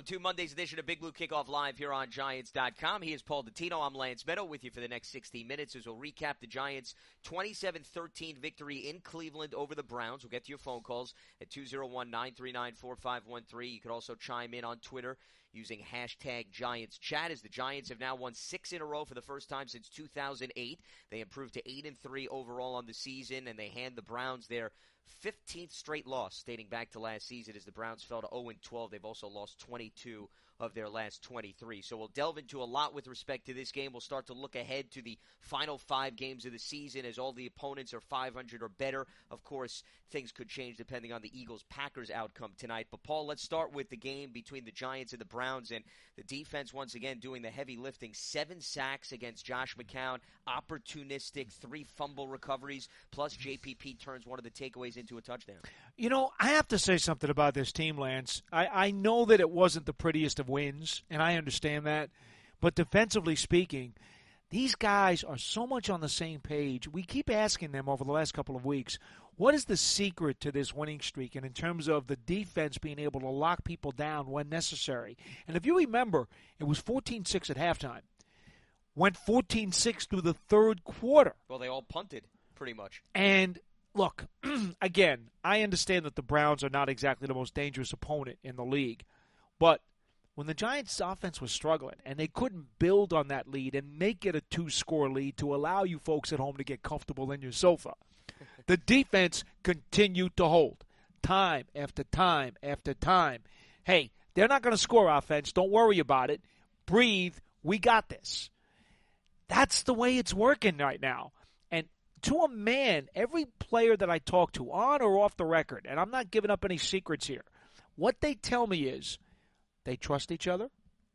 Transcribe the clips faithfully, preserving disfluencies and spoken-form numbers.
welcome to Monday's edition of Big Blue Kickoff Live here on Giants dot com. He is Paul Dottino. I'm Lance Meadow with you for the next sixty minutes as we'll recap the Giants' twenty-seven thirteen victory in Cleveland over the Browns. We'll get to your phone calls at two oh one, nine three nine, four five one three. You can also chime in on Twitter using hashtag GiantsChat, as the Giants have now won six in a row for the first time since two thousand eight. They improved to eight and three overall on the season, and they hand the Browns their fifteenth straight loss dating back to last season as the Browns fell to oh and twelve. They've also lost twenty-two of their last twenty-three. So we'll delve into a lot with respect to this game. We'll start to look ahead to the final five games of the season as all the opponents are five hundred or better. Of course, things could change depending on the Eagles-Packers outcome tonight. But, Paul, let's start with the game between the Giants and the Browns, and the defense once again doing the heavy lifting. Seven sacks against Josh McCown, opportunistic, three fumble recoveries, plus J P P turns one of the takeaways into a touchdown. You know, I have to say something about this team, Lance. I, I know that it wasn't the prettiest of wins, and I understand that. But defensively speaking, these guys are so much on the same page. We keep asking them over the last couple of weeks, what is the secret to this winning streak? And in terms of the defense being able to lock people down when necessary. And if you remember, it was fourteen six at halftime. Went fourteen six through the third quarter. Well, they all punted, pretty much. And look, again, I understand that the Browns are not exactly the most dangerous opponent in the league. But when the Giants' offense was struggling and they couldn't build on that lead and make it a two-score lead to allow you folks at home to get comfortable in your sofa, the defense continued to hold time after time after time. Hey, they're not going to score offense. Don't worry about it. Breathe. We got this. That's the way it's working right now. And to a man, every player that I talk to, on or off the record, and I'm not giving up any secrets here, what they tell me is they trust each other.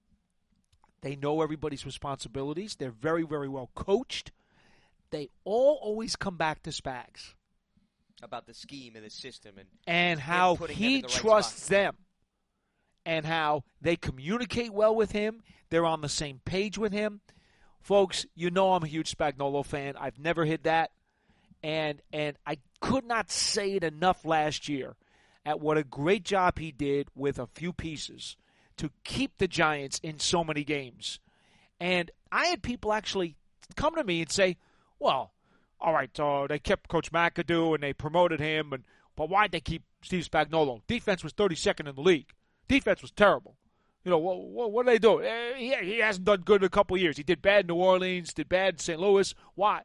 They know everybody's responsibilities. They're very, very well coached. They all always come back to Spags. About the scheme and the system. And, and how he the trusts right them. And how they communicate well with him. They're on the same page with him. Folks, you know I'm a huge Spagnuolo fan. I've never hid that. And and I could not say it enough last year at what a great job he did with a few pieces to keep the Giants in so many games. And I had people actually come to me and say, well, all right, so they kept Coach McAdoo and they promoted him, and but why'd they keep Steve Spagnuolo? Defense was thirty-second in the league. Defense was terrible. You know, what, what, what do they do? Eh, he, he hasn't done good in a couple of years. He did bad in New Orleans, did bad in Saint Louis. Why?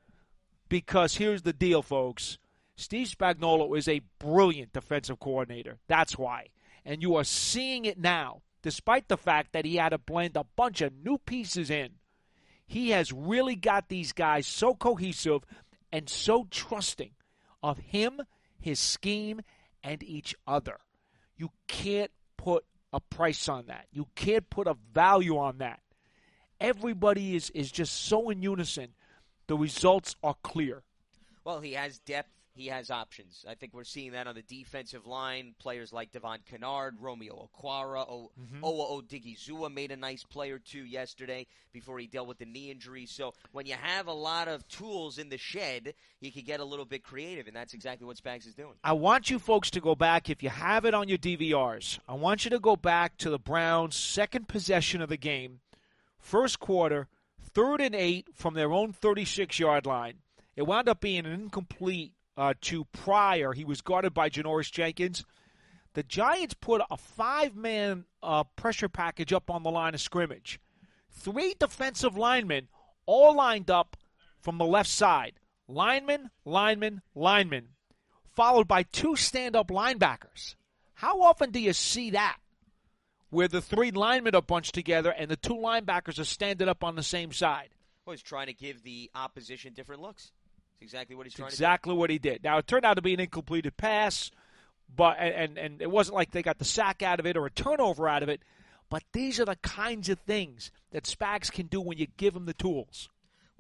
Because here's the deal, folks. Steve Spagnuolo is a brilliant defensive coordinator. That's why. And you are seeing it now, despite the fact that he had to blend a bunch of new pieces in. He has really got these guys so cohesive and so trusting of him, his scheme, and each other. You can't put a price on that. You can't put a value on that. Everybody is, is just so in unison. The results are clear. Well, he has depth. He has options. I think we're seeing that on the defensive line. Players like Devon Kennard, Romeo Okwara, o- mm-hmm. Owa Odigizua made a nice play or two yesterday before he dealt with the knee injury. So when you have a lot of tools in the shed, you can get a little bit creative, and that's exactly what Spags is doing. I want you folks to go back, if you have it on your D V Rs, I want you to go back to the Browns' second possession of the game, first quarter, third and eight from their own thirty-six-yard line. It wound up being an incomplete Uh, to Pryor. He was guarded by Janoris Jenkins. The Giants put a five-man uh, pressure package up on the line of scrimmage. Three defensive linemen all lined up from the left side. Lineman, lineman, lineman. Followed by two stand-up linebackers. How often do you see that? Where the three linemen are bunched together and the two linebackers are standing up on the same side. Well, he's trying to give the opposition different looks. Exactly what he's trying exactly to do. what he did. Now, it turned out to be an incompleted pass, but and, and, and it wasn't like they got the sack out of it or a turnover out of it, but these are the kinds of things that Spags can do when you give him the tools.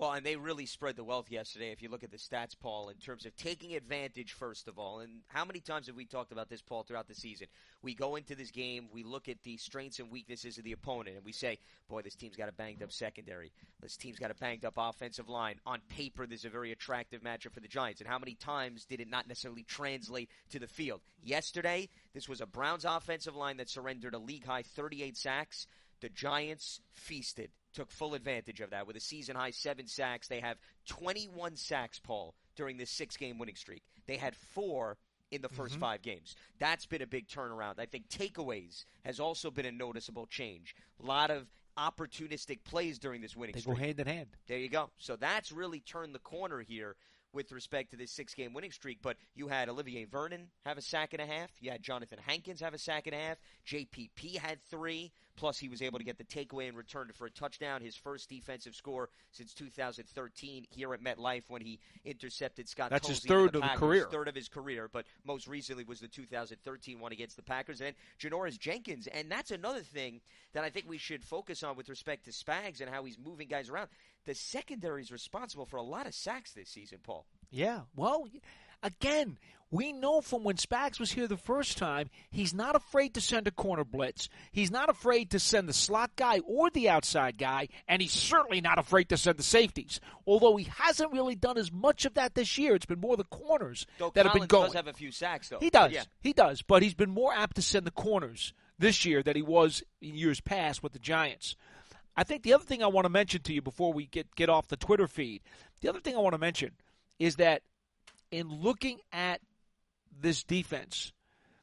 Well, and they really spread the wealth yesterday if you look at the stats, Paul, in terms of taking advantage, first of all. And how many times have we talked about this, Paul, throughout the season? We go into this game, we look at the strengths and weaknesses of the opponent, and we say, boy, this team's got a banged-up secondary. This team's got a banged-up offensive line. On paper, there's a very attractive matchup for the Giants. And how many times did it not necessarily translate to the field? Yesterday, this was a Browns offensive line that surrendered a league-high thirty-eight sacks. The Giants feasted, took full advantage of that. With a season-high seven sacks, they have twenty-one sacks, Paul, during this six-game winning streak. They had four in the first mm-hmm. five games. That's been a big turnaround. I think takeaways has also been a noticeable change. A lot of opportunistic plays during this winning they streak. They go hand in hand. There you go. So that's really turned the corner here with respect to this six-game winning streak. But you had Olivier Vernon have a sack and a half. You had Jonathan Hankins have a sack and a half. J P P had three. Plus, he was able to get the takeaway and return for a touchdown, his first defensive score since two thousand thirteen here at MetLife when he intercepted Scott That's Tolzien his third the of the Packers, career. Third of his career, but most recently was the two thousand thirteen one against the Packers. And Janoris Jenkins, and that's another thing that I think we should focus on with respect to Spags and how he's moving guys around. The secondary is responsible for a lot of sacks this season, Paul. Yeah, well, again, we know from when Spags was here the first time, he's not afraid to send a corner blitz. He's not afraid to send the slot guy or the outside guy, and he's certainly not afraid to send the safeties. Although he hasn't really done as much of that this year. It's been more the corners though that Collins have been going. Does have a few sacks, though. He does. Yeah. He does, but he's been more apt to send the corners this year than he was in years past with the Giants. I think the other thing I want to mention to you before we get, get off the Twitter feed, the other thing I want to mention is that in looking at this defense,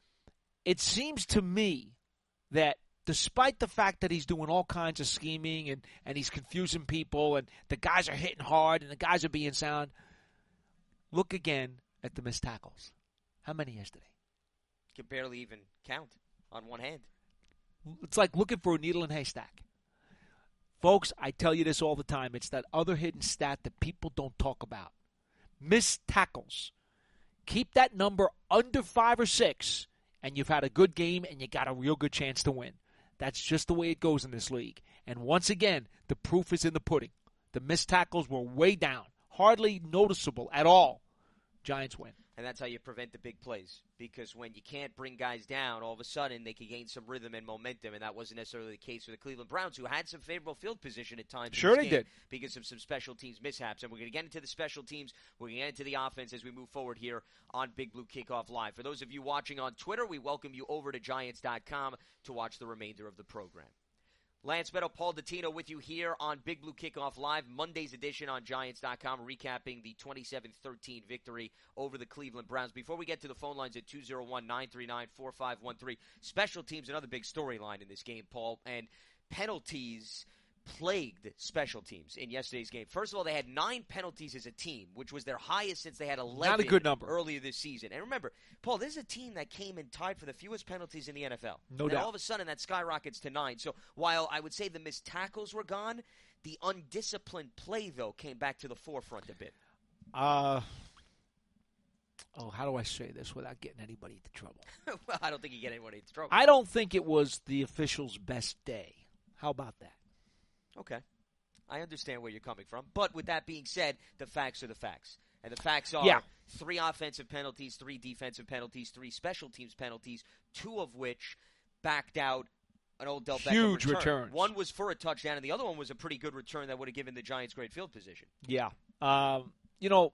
it seems to me that despite the fact that he's doing all kinds of scheming and, and he's confusing people and the guys are hitting hard and the guys are being sound, look again at the missed tackles. How many yesterday? You can barely even count on one hand. It's like looking for a needle in a haystack. Folks, I tell you this all the time. It's that other hidden stat that people don't talk about. Missed tackles. Keep that number under five or six, and you've had a good game, and you got a real good chance to win. That's just the way it goes in this league. And once again, the proof is in the pudding. The missed tackles were way down. Hardly noticeable at all. Giants win. And that's how you prevent the big plays. Because when you can't bring guys down, all of a sudden they can gain some rhythm and momentum, and that wasn't necessarily the case for the Cleveland Browns, who had some favorable field position at times. Sure they did. Because of some special teams mishaps. And we're going to get into the special teams. We're going to get into the offense as we move forward here on Big Blue Kickoff Live. For those of you watching on Twitter, we welcome you over to Giants dot com to watch the remainder of the program. Lance Meadow, Paul Dottino with you here on Big Blue Kickoff Live, Monday's edition on Giants dot com, recapping the twenty-seven thirteen victory over the Cleveland Browns. Before we get to the phone lines at two oh one, nine three nine, four five one three, special teams, another big storyline in this game, Paul, and penalties plagued special teams in yesterday's game. First of all, they had nine penalties as a team, which was their highest since they had eleven Not a good number. earlier this season. And remember, Paul, this is a team that came in tied for the fewest penalties in the N F L. No and doubt. all of a sudden, that skyrockets to nine. So while I would say the missed tackles were gone, the undisciplined play, though, came back to the forefront a bit. Uh, oh, how do I say this without getting anybody into trouble? Well, I don't think you get anybody into trouble. I don't think it was the officials' best day. How about that? Okay. I understand where you're coming from. But with that being said, the facts are the facts. And the facts are yeah. three offensive penalties, three defensive penalties, three special teams penalties, two of which backed out an Odell Beckham Huge return. returns. One was for a touchdown, and the other one was a pretty good return that would have given the Giants great field position. Yeah. Um, you know,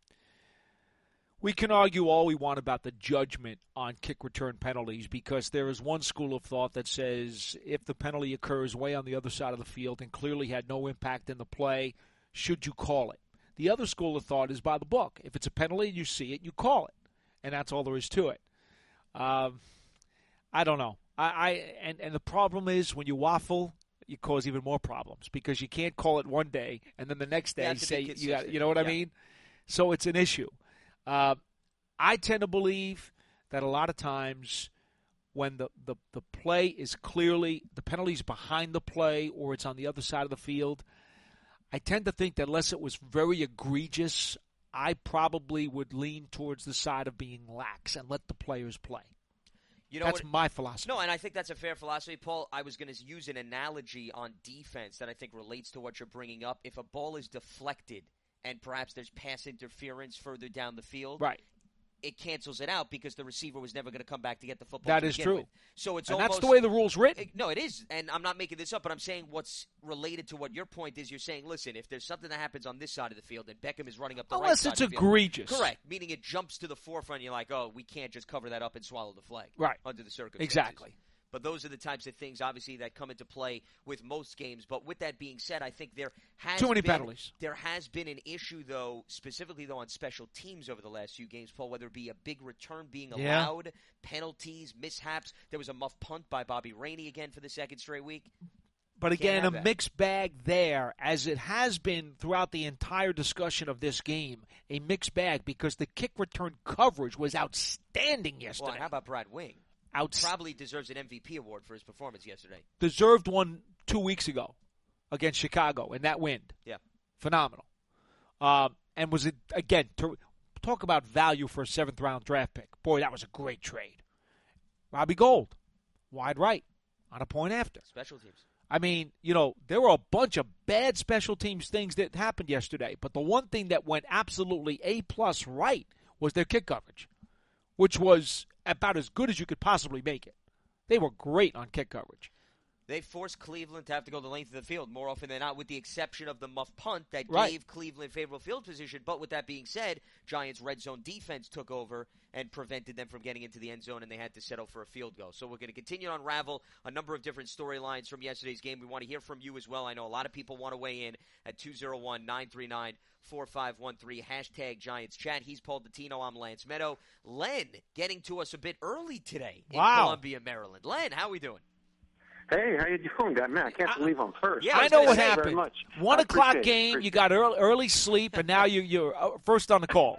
we can argue all we want about the judgment on kick return penalties because there is one school of thought that says if the penalty occurs way on the other side of the field and clearly had no impact in the play, should you call it? The other school of thought is by the book. If it's a penalty and you see it, you call it. And that's all there is to it. Um, I don't know. I, I and, and the problem is when you waffle, you cause even more problems because you can't call it one day and then the next day Yeah, you say you got, you yeah. know what I mean? So it's an issue. Uh, I tend to believe that a lot of times when the, the, the play is clearly, the penalty is behind the play or it's on the other side of the field, I tend to think that unless it was very egregious, I probably would lean towards the side of being lax and let the players play. You know that's what, my philosophy. No, and I think that's a fair philosophy, Paul. I was going to use an analogy on defense that I think relates to what you're bringing up. If a ball is deflected and perhaps there's pass interference further down the field, right. it cancels it out because the receiver was never going to come back to get the football. That to is begin true. With. So it's and almost, that's the way the rule's written. It, no, it is, and I'm not making this up, but I'm saying what's related to what your point is. You're saying, listen, if there's something that happens on this side of the field and Beckham is running up the Unless right side it's of the egregious. field, correct, meaning it jumps to the forefront. You're like, oh, we can't just cover that up and swallow the flag, right? Under the circumstances, exactly. But those are the types of things, obviously, that come into play with most games. But with that being said, I think there has too many been, penalties. There has been an issue, though, specifically though on special teams over the last few games, Paul. Whether it be a big return being allowed, yeah. penalties, mishaps. There was a muff punt by Bobby Rainey again for the second straight week. But again, a that. mixed bag there, as it has been throughout the entire discussion of this game. A mixed bag because the kick return coverage was outstanding yesterday. Well, how about Brad Wing? Outst- Probably deserves an M V P award for his performance yesterday. Deserved one two weeks ago against Chicago in that win. Yeah. Phenomenal. Um, and was it, again, to talk about value for a seventh-round draft pick. Boy, that was a great trade. Robbie Gould, wide right, on a point after. Special teams. I mean, you know, there were a bunch of bad special teams things that happened yesterday, but the one thing that went absolutely A-plus right was their kick coverage, which was about as good as you could possibly make it. They were great on kick coverage. They forced Cleveland to have to go the length of the field more often than not, with the exception of the muff punt that right. gave Cleveland favorable field position. But with that being said, Giants' red zone defense took over and prevented them from getting into the end zone, and they had to settle for a field goal. So we're going to continue to unravel a number of different storylines from yesterday's game. We want to hear from you as well. I know a lot of people want to weigh in at two oh one, nine three nine, four five one three, hashtag Giants Chat. He's Paul Dottino. I'm Lance Meadow. Len getting to us a bit early today in wow. Columbia, Maryland. Len, how are we doing? Hey, how you doing, guy? Man, I can't believe I'm first. Yeah, I know what Thank happened. You very much. One I o'clock appreciate game, it. you got early, early sleep, and now you, you're first on the calls.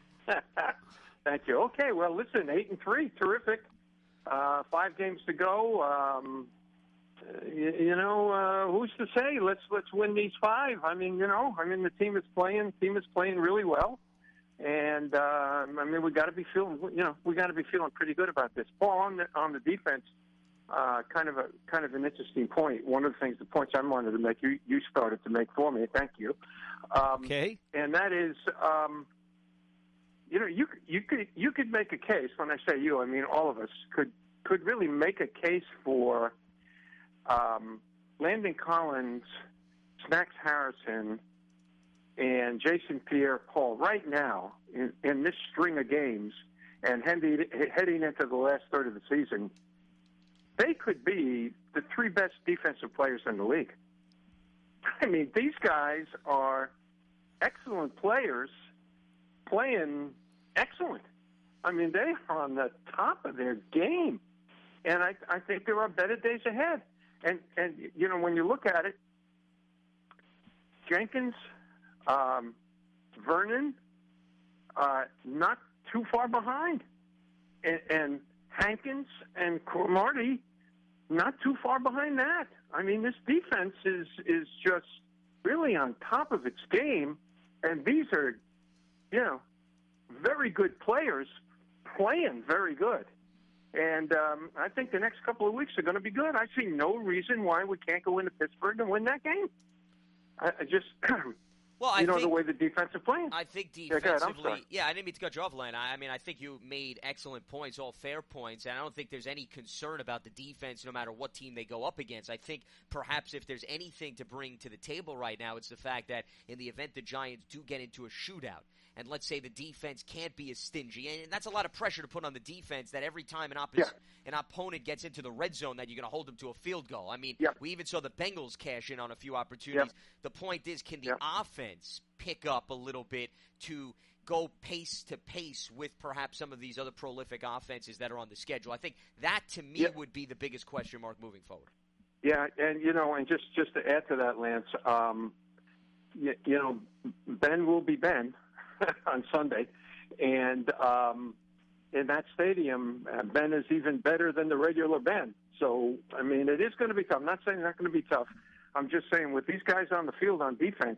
Thank you. Okay, well, listen, eight and three, terrific. Uh, five games to go. Um, you, you know, uh, who's to say? Let's let's win these five. I mean, you know, I mean the team is playing. Team is playing really well, and uh, I mean we got to be feeling. You know, we got to be feeling pretty good about this. Paul, on the on the defense. Uh, kind of a kind of an interesting point. One of the things, the points I wanted to make, you you started to make for me. Thank you. Um, okay. And that is, um, you know, you you could you could make a case. When I say you, I mean all of us could could really make a case for um, Landon Collins, Snacks Harrison, and Jason Pierre-Paul right now in, in this string of games, and heading heading into the last third of the season. They could be the three best defensive players in the league. I mean, these guys are excellent players playing excellent. I mean, they are on the top of their game. And I, I think there are better days ahead. And, and, you know, when you look at it, Jenkins, um, Vernon, uh, not too far behind. And, and Hankins and Cromartie, not too far behind that. I mean, this defense is is just really on top of its game, and these are, you know, very good players playing very good. And um, I think the next couple of weeks are going to be good. I see no reason why we can't go into Pittsburgh and win that game. I, I just... Well, I you know, think, the way the defense is playing. I think Yeah, defensively, go ahead, yeah, I didn't mean to cut you off, Len. I, I mean, I think you made excellent points, all fair points, and I don't think there's any concern about the defense no matter what team they go up against. I think perhaps if there's anything to bring to the table right now, it's the fact that in the event the Giants do get into a shootout, and let's say the defense can't be as stingy, and that's a lot of pressure to put on the defense that every time an, oppos- Yeah. an opponent gets into the red zone that you're going to hold them to a field goal. I mean, Yep. we even saw the Bengals cash in on a few opportunities. Yep. The point is, can the Yep. offense pick up a little bit to go pace to pace with perhaps some of these other prolific offenses that are on the schedule? I think that, to me, Yep. would be the biggest question mark moving forward. Yeah, and, you know, and just, just to add to that, Lance, um, you, you know, Ben will be Ben on Sunday. And um, in that stadium, uh, Ben is even better than the regular Ben. So, I mean, it is going to be tough. I'm not saying it's not going to be tough. I'm just saying with these guys on the field on defense,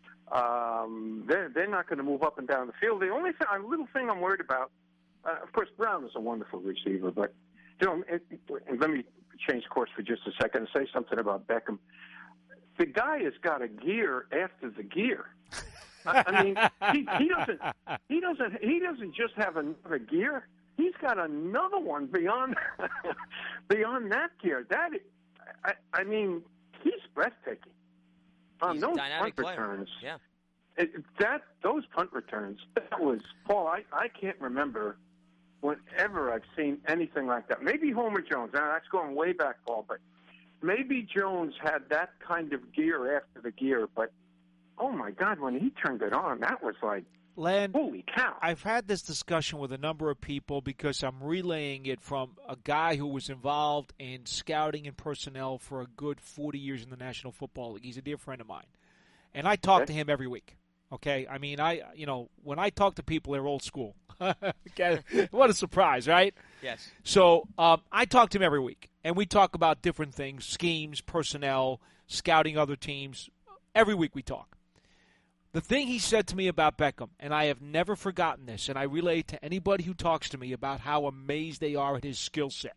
um, they're, they're not going to move up and down the field. The only thing, a little thing I'm worried about, uh, of course, Brown is a wonderful receiver, but You know, and, and let me change course for just a second and say something about Beckham. The guy has got a gear after the gear. I, I mean, he, he doesn't. He doesn't. He doesn't just have another gear. He's got another one beyond beyond that gear. That I, I mean, he's breathtaking. On He's a those dynamic punt player. returns, Yeah. it, that those punt returns, that was Paul. I, I can't remember whenever I've seen anything like that. Maybe Homer Jones. Now that's going way back, Paul, but maybe Jones had that kind of gear after the gear. But oh my God, when he turned it on, that was like, Len, holy cow! I've had this discussion with a number of people because I'm relaying it from a guy who was involved in scouting and personnel for a good forty years in the National Football League. He's a dear friend of mine. And I talk Okay. to him every week. Okay? I mean, I you know, when I talk to people, they're old school. Okay? What a surprise, right? Yes. So um, I talk to him every week, and we talk about different things, schemes, personnel, scouting other teams. Every week we talk. The thing he said to me about Beckham, and I have never forgotten this, and I relay it to anybody who talks to me about how amazed they are at his skill set.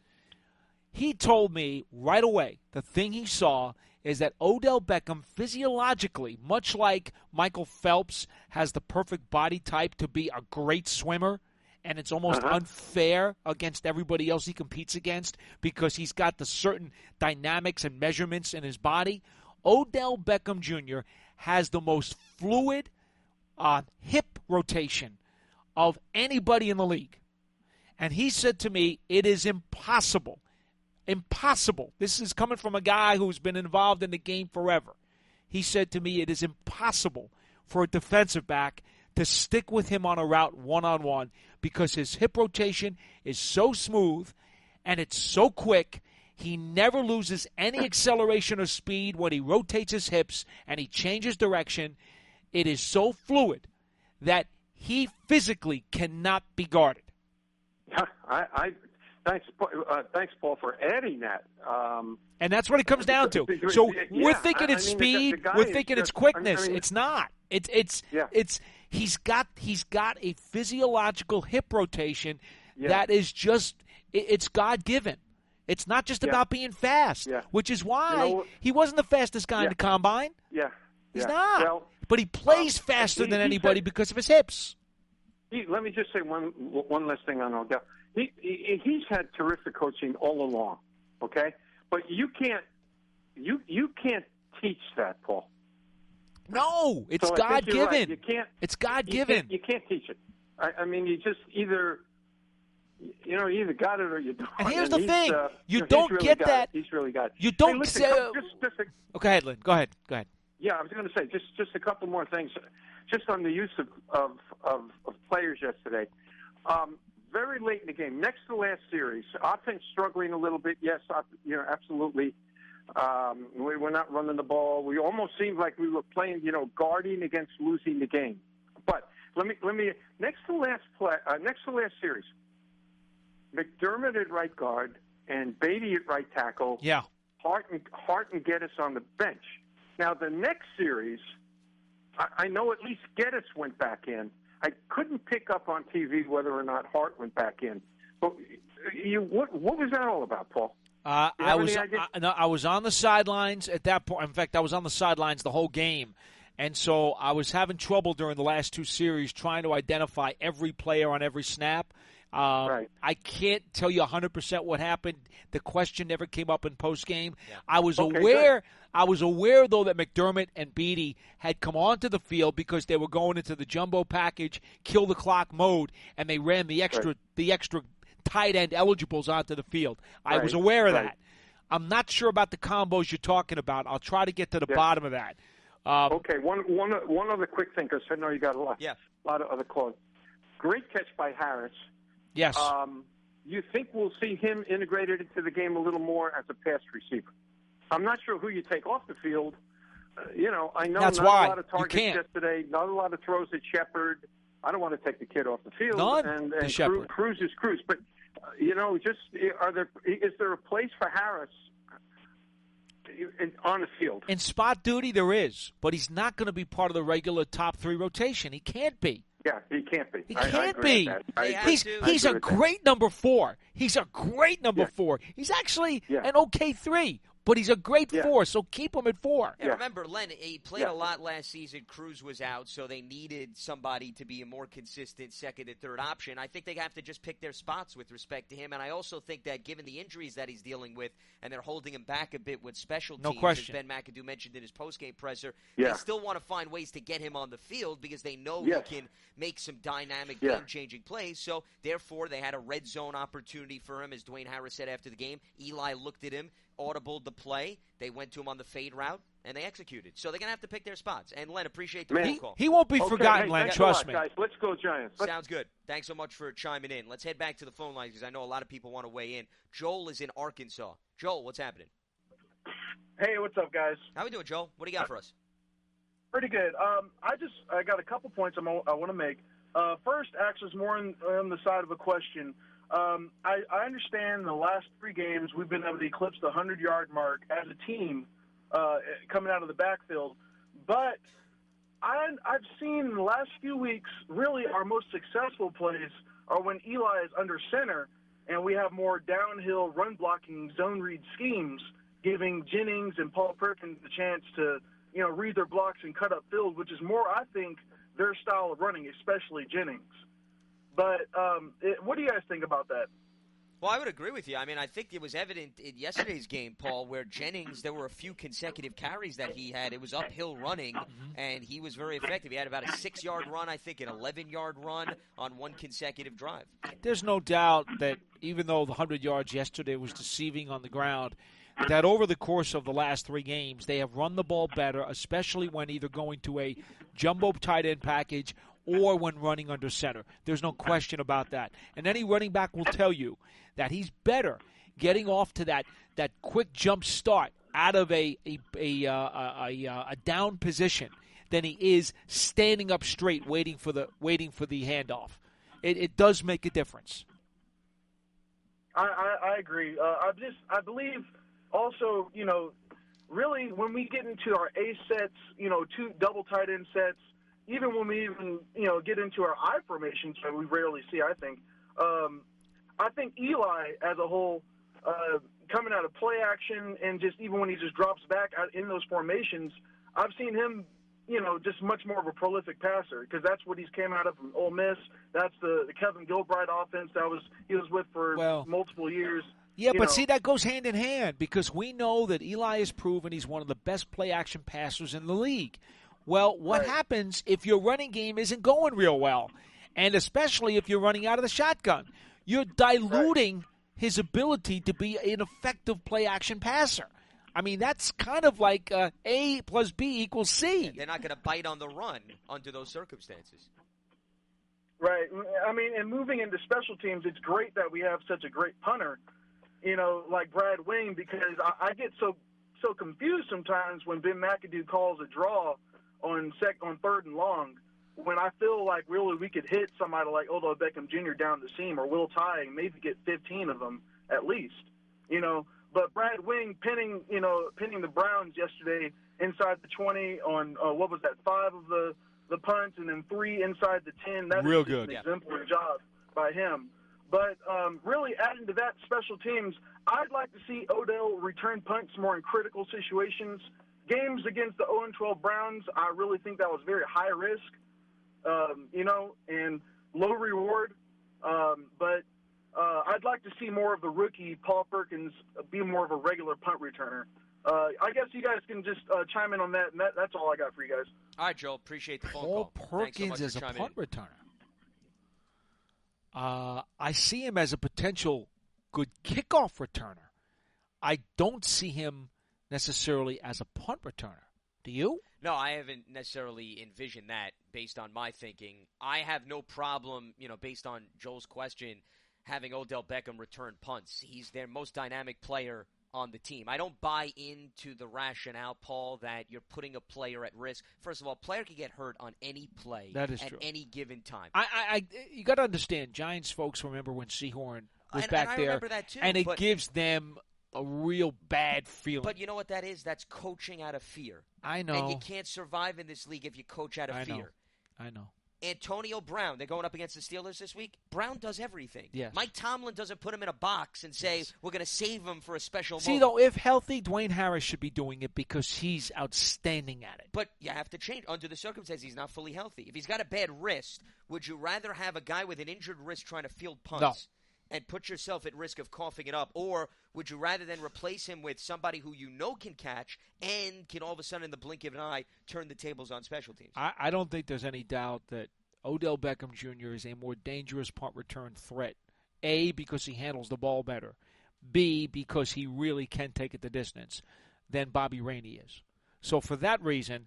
He told me right away the thing he saw is that Odell Beckham physiologically, much like Michael Phelps has the perfect body type to be a great swimmer, and it's almost Uh-huh. unfair against everybody else he competes against because he's got the certain dynamics and measurements in his body. Odell Beckham Junior has the most fluid uh, hip rotation of anybody in the league. And he said to me, it is impossible, impossible. This is coming from a guy who's been involved in the game forever. He said to me, it is impossible for a defensive back to stick with him on a route one-on-one because his hip rotation is so smooth and it's so quick. He never loses any acceleration or speed when he rotates his hips and he changes direction. It is so fluid that he physically cannot be guarded. I, I thanks, uh, thanks, Paul, for adding that. Um, And that's what it comes down to. So Yeah, we're thinking I- it's I mean, the- speed, the guy we're is thinking it's just- quickness. I mean- It's not. It's it's Yeah. it's he's got he's got a physiological hip rotation Yeah. that is just it, it's God given. It's not just Yeah. about being fast, Yeah. which is why You know- he wasn't the fastest guy in Yeah. the combine. yeah, He's yeah. not. Well, but he plays um, faster he- than he anybody said- because of his hips. he, let me just say one one last thing on Odell. He, he he's had terrific coaching all along, okay? But you can't you you can't teach that, Paul. No, it's So I God think you're right. given. You can't. It's God You given. can't, you can't teach it. I, I mean, you just either, you know, you either got it or you don't. And here's And the he's, thing. uh, You know, he's don't really get got that- it. He's really got it. You don't Hey, listen, say- come- just, just a, Oh, go ahead, Lynn. Go ahead. Go ahead. yeah, I was going to say just just a couple more things, just on the use of of, of, of players yesterday. Um, very late in the game, next to the last series, offense struggling a little bit. Yes, op- you know, absolutely. Um, we were not running the ball. We almost seemed like we were playing, you know, guarding against losing the game. But let me let me next to last play, uh, next to last series, McDermott at right guard and Beatty at right tackle. Yeah. Hart and Hart and Geddes on the bench. Now the next series, I, I know at least Geddes went back in. I couldn't pick up on T V whether or not Hart went back in. But you, what what was that all about, Paul? Uh, You I have was any idea? I, no, I was on the sidelines at that point. In fact, I was on the sidelines the whole game, and so I was having trouble during the last two series trying to identify every player on every snap. Um, Right. I can't tell you one hundred percent what happened. The question never came up in post game. Yeah. I was Okay, aware. I was aware though that McDermott and Beatty had come onto the field because they were going into the jumbo package, kill the clock mode, and they ran the extra Right. the extra tight end eligibles onto the field. I was Right, aware of right. that. I'm not sure about the combos you're talking about. I'll try to get to the Yeah. bottom of that. Um, Okay, one one one other quick thing because I know you got a lot, Yeah. a lot of other calls. Great catch by Harris. Yes. Um, you think we'll see him integrated into the game a little more as a pass receiver? I'm not sure who you take off the field. Uh, you know, I know That's not why. a lot of You targets can't. yesterday, not a lot of throws at Shepard. I don't want to take the kid off the field. None and, to and Shepard. Cruz is Cruz, but uh, you know, just are there? Is there a place for Harris in, on the field? In spot duty, there is, but he's not going to be part of the regular top three rotation. He can't be. Yeah, he can't be. He I, can't I agree be. with that. I They have agree. He's to. I he's agree a with that. great number four. He's a great number Yeah. four. He's actually Yeah. an okay three, but he's a great Yeah. four. So keep him at four. Yeah, Yeah. remember, Len, he played Yeah. a lot last season. Cruz was out, so they needed somebody to be a more consistent second and third option. I think they have to just pick their spots with respect to him, and I also think that given the injuries that he's dealing with, and they're holding him back a bit with special No teams, question. as Ben McAdoo mentioned in his postgame presser, Yeah. they still want to find ways to get him on the field because they know Yes. he can make some dynamic, Yeah. game-changing plays. So, therefore, they had a red zone opportunity for him, as Dwayne Harris said after the game. Eli looked at him, audibled the play. They went to him on the fade route, and they executed. So they're going to have to pick their spots. And, Len, appreciate the Man. phone He, call. he won't be Okay, forgotten, hey, Len. thanks a Trust lot, me. guys. Let's go Giants. Let's Sounds good. Thanks so much for chiming in. Let's head back to the phone lines because I know a lot of people want to weigh in. Joel is in Arkansas. Joel, what's happening? Hey, what's up, guys? How we doing, Joel? What do you got for us? Pretty good. Um, I just I got a couple points I'm, I want to make. Uh, first, actually, is more on, on the side of a question. Um, I, I understand the last three games we've been able to eclipse the hundred-yard mark as a team uh, coming out of the backfield, but I, I've seen in the last few weeks really our most successful plays are when Eli is under center and we have more downhill run-blocking zone read schemes, giving Jennings and Paul Perkins the chance to, you know, read their blocks and cut up field, which is more, I think, their style of running, especially Jennings. But um, it, what do you guys think about that? Well, I would agree with you. I mean, I think it was evident in yesterday's game, Paul, where Jennings, there were a few consecutive carries that he had. It was uphill running, and he was very effective. He had about a six-yard run, I think, an eleven-yard run on one consecutive drive. There's no doubt that even though the hundred yards yesterday was deceiving on the ground, that over the course of the last three games, they have run the ball better, especially when either going to a jumbo tight end package or when running under center. There's no question about that. And any running back will tell you that he's better getting off to that, that quick jump start out of a a, a, uh, a, a, a down position than he is standing up straight waiting for the waiting for the handoff. It, it does make a difference. I, I, I agree. Uh, I just I believe also, you know, really when we get into our A sets, you know, two double tight end sets, even when we even, you know, get into our I formations, that we rarely see, I think. Um, I think Eli as a whole, uh, coming out of play action and just even when he just drops back out in those formations, I've seen him, you know, just much more of a prolific passer because that's what he's came out of from Ole Miss. That's the, the Kevin Gilbride offense that was he was with for Well, multiple years. Yeah, You but know. see, that goes hand in hand because we know that Eli has proven he's one of the best play-action passers in the league. Well, what Right. happens if your running game isn't going real well, and especially if you're running out of the shotgun? You're diluting his ability to be an effective play-action passer. I mean, that's kind of like uh, A plus B equals C. They're not going to bite on the run under those circumstances. Right. I mean, and moving into special teams, it's great that we have such a great punter, you know, like Brad Wing, because I, I get so so confused sometimes when Ben McAdoo calls a draw on sec on third and long, when I feel like really we could hit somebody like Odell Beckham Junior down the seam or Will Tye and maybe get fifteen of them at least, you know. But Brad Wing pinning, you know, pinning the Browns yesterday inside the twenty on uh, what was that, five of the the punts and then three inside the ten. That Real is just good. an Yeah. exemplary job by him. But um, really adding to that special teams, I'd like to see Odell return punts more in critical situations. Games against the oh and twelve Browns, I really think that was very high risk, um, you know, and low reward. Um, but uh, I'd like to see more of the rookie Paul Perkins be more of a regular punt returner. Uh, I guess you guys can just uh, chime in on that, and that, that's all I got for you guys. All right, Joel, appreciate the phone Paul call. Thanks so Perkins much for as a chiming punt in. returner. Uh, I see him as a potential good kickoff returner. I don't see him necessarily as a punt returner. Do you? No, I haven't necessarily envisioned that based on my thinking. I have no problem, you know, based on Joel's question, having Odell Beckham return punts. He's their most dynamic player on the team. I don't buy into the rationale, Paul, that you're putting a player at risk. First of all, a player can get hurt on any play That is at true. any given time. I, I, I you got to understand, Giants folks remember when Sehorn was And- back and I there, remember that too, and it but- gives them a real bad feeling. But you know what that is? That's coaching out of fear. I know. And you can't survive in this league if you coach out of I know. fear. I know. Antonio Brown, they're going up against the Steelers this week. Brown does everything. Yes. Mike Tomlin doesn't put him in a box and say, yes. we're going to save him for a special See, moment. though, if healthy, Dwayne Harris should be doing it because he's outstanding at it. But you have to change. Under the circumstances, he's not fully healthy. If he's got a bad wrist, would you rather have a guy with an injured wrist trying to field punts No. and put yourself at risk of coughing it up? Or would you rather then replace him with somebody who you know can catch and can all of a sudden, in the blink of an eye, turn the tables on special teams? I, I don't think there's any doubt that Odell Beckham Junior is a more dangerous punt return threat. A, because he handles the ball better. B, because he really can take it the distance than Bobby Rainey is. So for that reason,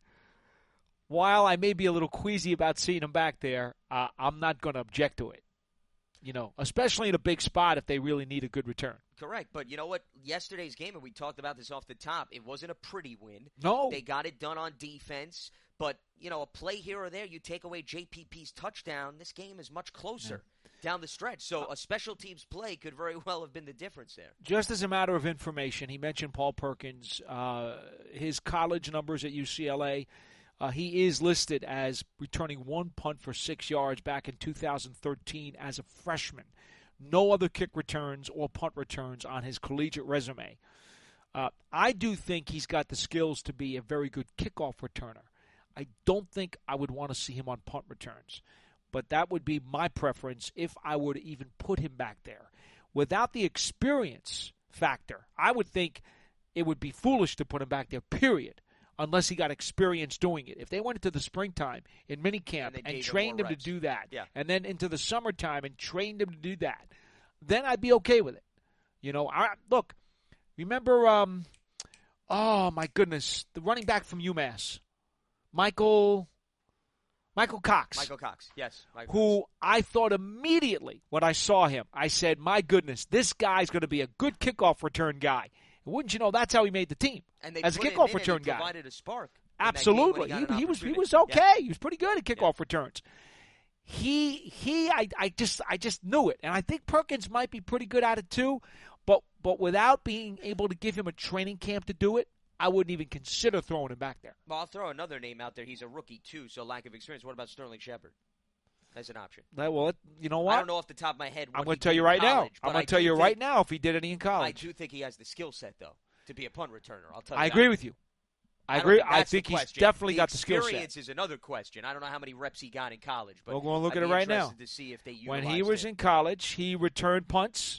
while I may be a little queasy about seeing him back there, uh, I'm not going to object to it. You know, especially in a big spot if they really need a good return. Correct. But you know what? Yesterday's game, and we talked about this off the top, it wasn't a pretty win. No. They got it done on defense. But, you know, a play here or there, you take away J P P's touchdown, this game is much closer yeah. down the stretch. So a special teams play could very well have been the difference there. Just as a matter of information, he mentioned Paul Perkins, uh, his college numbers at U C L A. Uh, he is listed as returning one punt for six yards back in two thousand thirteen as a freshman. No other kick returns or punt returns on his collegiate resume. Uh, I do think he's got the skills to be a very good kickoff returner. I don't think I would want to see him on punt returns, but that would be my preference if I were to even put him back there. Without the experience factor, I would think it would be foolish to put him back there, period, unless he got experience doing it. If they went into the springtime in minicamp and, and trained him, him to do that, yeah. and then into the summertime and trained him to do that, then I'd be okay with it. You know, I, look, remember, um, oh, my goodness, the running back from UMass. Michael Michael Cox. Michael Cox, yes. Michael who Cox. I thought immediately when I saw him, I said, my goodness, this guy's going to be a good kickoff return guy. And wouldn't you know, that's how he made the team, and they as a put kickoff him in return and he guy. provided a spark. Absolutely. He, he, he was he was okay. Yeah. He was pretty good at kickoff yeah. returns. He he I, I just I just knew it. And I think Perkins might be pretty good at it too, but but without being able to give him a training camp to do it, I wouldn't even consider throwing him back there. Well, I'll throw another name out there. He's a rookie, too, so lack of experience. What about Sterling Shepard? That's an option. Well, you know what? I don't know off the top of my head what I'm going to tell you right college, now. I'm going to tell you think, right now if he did any in college. I do think he has the skill set, though, to be a punt returner. I'll tell you I that. agree with you. I, I agree. Think I think he's definitely the got the skill set. Experience is another question. I don't know how many reps he got in college, but we're going to look I'd at it right now. To see if they when he was it. in college, he returned punts.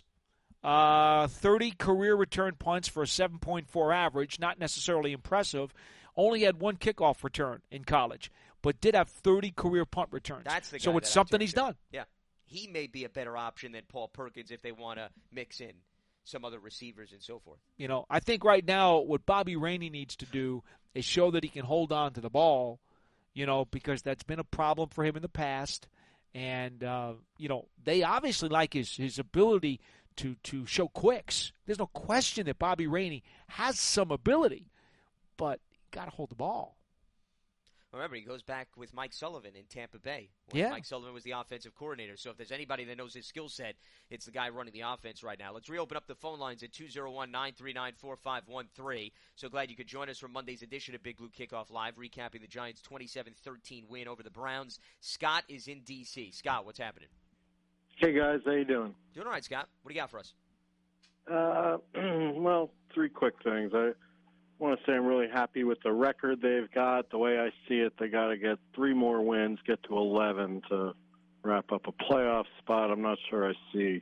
Uh, thirty career return punts for a seven point four average, not necessarily impressive. Only had one kickoff return in college, but did have thirty career punt returns. That's the guy so it's that something he's done. Yeah. He may be a better option than Paul Perkins if they want to mix in some other receivers and so forth. You know, I think right now what Bobby Rainey needs to do is show that he can hold on to the ball, you know, because that's been a problem for him in the past. And, uh, you know, they obviously like his, his ability to, to show quicks. There's no question that Bobby Rainey has some ability, but you got to hold the ball. Remember, he goes back with Mike Sullivan in Tampa Bay. When yeah. Mike Sullivan was the offensive coordinator. So if there's anybody that knows his skill set, it's the guy running the offense right now. Let's reopen up the phone lines at two oh one, nine three nine, four five one three. So glad you could join us for Monday's edition of Big Blue Kickoff Live, recapping the Giants' twenty-seven thirteen win over the Browns. Scott is in D C Scott, what's happening? Hey, guys. How you doing? Doing all right, Scott. What do you got for us? Uh, well, three quick things. I want to say I'm really happy with the record they've got. The way I see it, they got to get three more wins, get to eleven to wrap up a playoff spot. I'm not sure I see.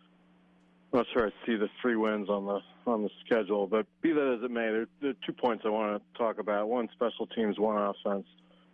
I'm not sure I see the three wins on the on the schedule. But be that as it may, there, there are two points I want to talk about. One, special teams. One, offense.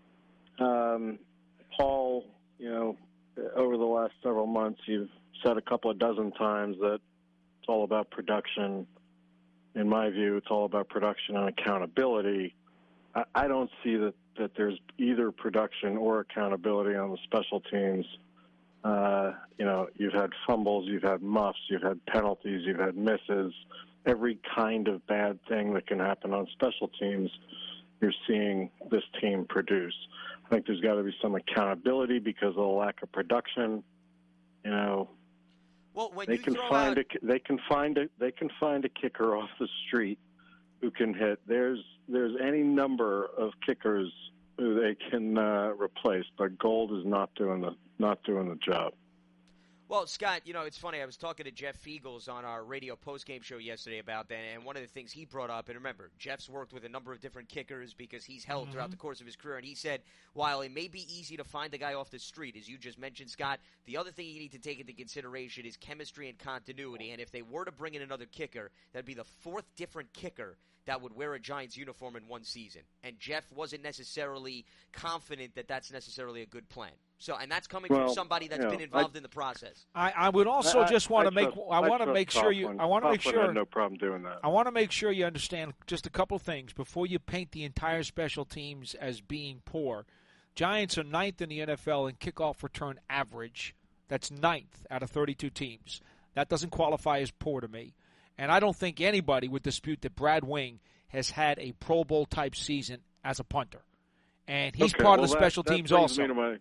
Um, Paul, you know, over the last several months, you've said a couple of dozen times that it's all about production. In my view, it's all about production and accountability. I, I don't see that, that there's either production or accountability on the special teams. Uh, you know, you've had fumbles, you've had muffs, you've had penalties, you've had misses. Every kind of bad thing that can happen on special teams, you're seeing this team produce. I think there's got to be some accountability because of the lack of production. You know, well, when they you can throw find out... a they can find a they can find a kicker off the street who can hit. There's there's any number of kickers who they can uh, replace, but Gold is not doing the not doing the job. Well, Scott, you know, it's funny. I was talking to Jeff Fiegels on our radio postgame show yesterday about that, and one of the things he brought up, and remember, Jeff's worked with a number of different kickers because he's held mm-hmm. throughout the course of his career, and he said, while it may be easy to find a guy off the street, as you just mentioned, Scott, the other thing you need to take into consideration is chemistry and continuity, and if they were to bring in another kicker, that'd be the fourth different kicker that would wear a Giants uniform in one season. And Jeff wasn't necessarily confident that that's necessarily a good plan. So, and that's coming well, from somebody that's you know, been involved I, in the process. I, I would also I, just want I to make. trust, I want I to make trust sure you. Coughlin. I want to make Coughlin sure. had no problem doing that. I want to make sure you understand just a couple things before you paint the entire special teams as being poor. Giants are ninth in the N F L in kickoff return average. That's ninth out of thirty-two teams. That doesn't qualify as poor to me. And I don't think anybody would dispute that Brad Wing has had a Pro Bowl type season as a punter, and he's okay, part well, of the that, special that teams brings also. Me to my,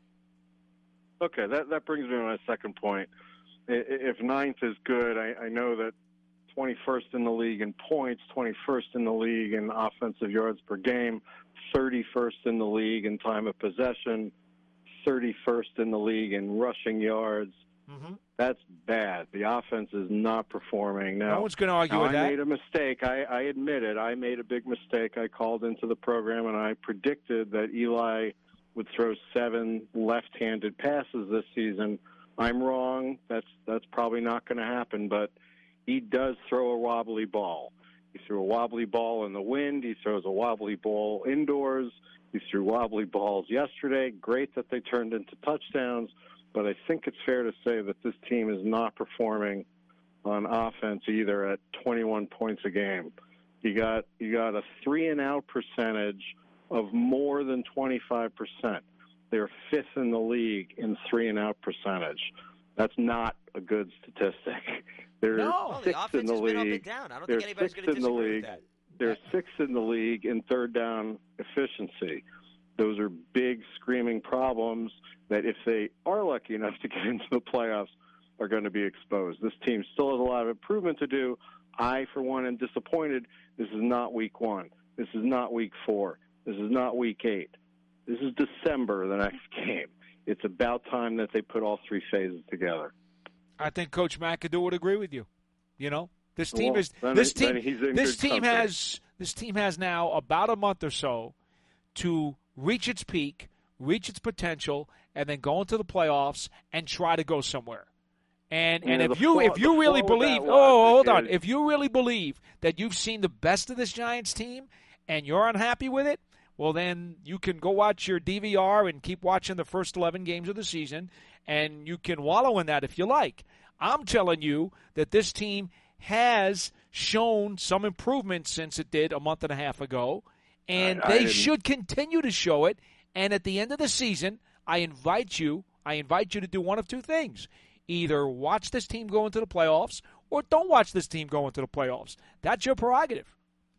okay, that that brings me to my second point. If ninth is good, I, I know that twenty-first in the league in points, twenty-first in the league in offensive yards per game, thirty-first in the league in time of possession, thirty-first in the league in rushing yards. Mm-hmm. That's bad. The offense is not performing. Now, no one's going to argue now with I that. I made a mistake. I, I admit it. I made a big mistake. I called into the program, and I predicted that Eli would throw seven left-handed passes this season. I'm wrong. That's that's probably not going to happen, but he does throw a wobbly ball. He threw a wobbly ball in the wind. He throws a wobbly ball indoors. He threw wobbly balls yesterday. Great that they turned into touchdowns. But I think it's fair to say that this team is not performing on offense either at twenty-one points a game. You got you got a three and out percentage of more than twenty-five percent. They're fifth in the league in three and out percentage. That's not a good statistic. They're no, sixth the offense in the has league. been up and down. I don't They're think anybody's going to sixth in the disagree league. with that. They're sixth in the league in third down efficiency. Those are big, screaming problems that if they are lucky enough to get into the playoffs are going to be exposed. This team still has a lot of improvement to do. I, for one, am disappointed. This is not week one. This is not week four. This is not week eight. This is December, the next game. It's about time that they put all three phases together. I think Coach McAdoo would agree with you. You know, this team well, is then, this team. Then this team company. has this team has now about a month or so to reach its peak, reach its potential, and then go into the playoffs and try to go somewhere. And yeah, and if the you flaw, if you really believe, oh, hold on, if you really believe that you've seen the best of this Giants team and you're unhappy with it, well then you can go watch your D V R and keep watching the first eleven games of the season, and you can wallow in that if you like. I'm telling you that this team has shown some improvement since it did a month and a half ago, and I, I they should continue to show it. And at the end of the season, I invite you, I invite you to do one of two things. Either watch this team go into the playoffs or don't watch this team go into the playoffs. That's your prerogative.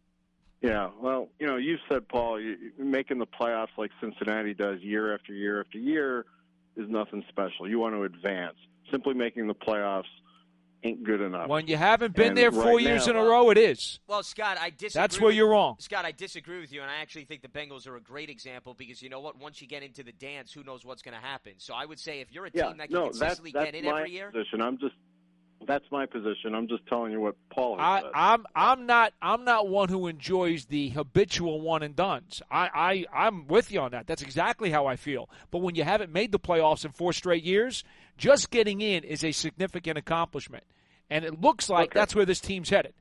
Yeah, well, you know, you said, Paul, you, making the playoffs like Cincinnati does year after year after year is nothing special. You want to advance. Simply making the playoffs ain't good enough. When you haven't been and there four right years now, in a row, it is. Well, Scott, I disagree. That's where with, you're wrong. Scott, I disagree with you, and I actually think the Bengals are a great example because you know what? Once you get into the dance, who knows what's going to happen? So I would say if you're a yeah, team that can no, consistently that's, that's get in my every year, position. I'm just that's my position. I'm just telling you what Paul has I, said. I'm I'm not I'm not one who enjoys the habitual one and dones. I, I I'm with you on that. That's exactly how I feel. But when you haven't made the playoffs in four straight years, just getting in is a significant accomplishment. And it looks like okay. that's where this team's headed.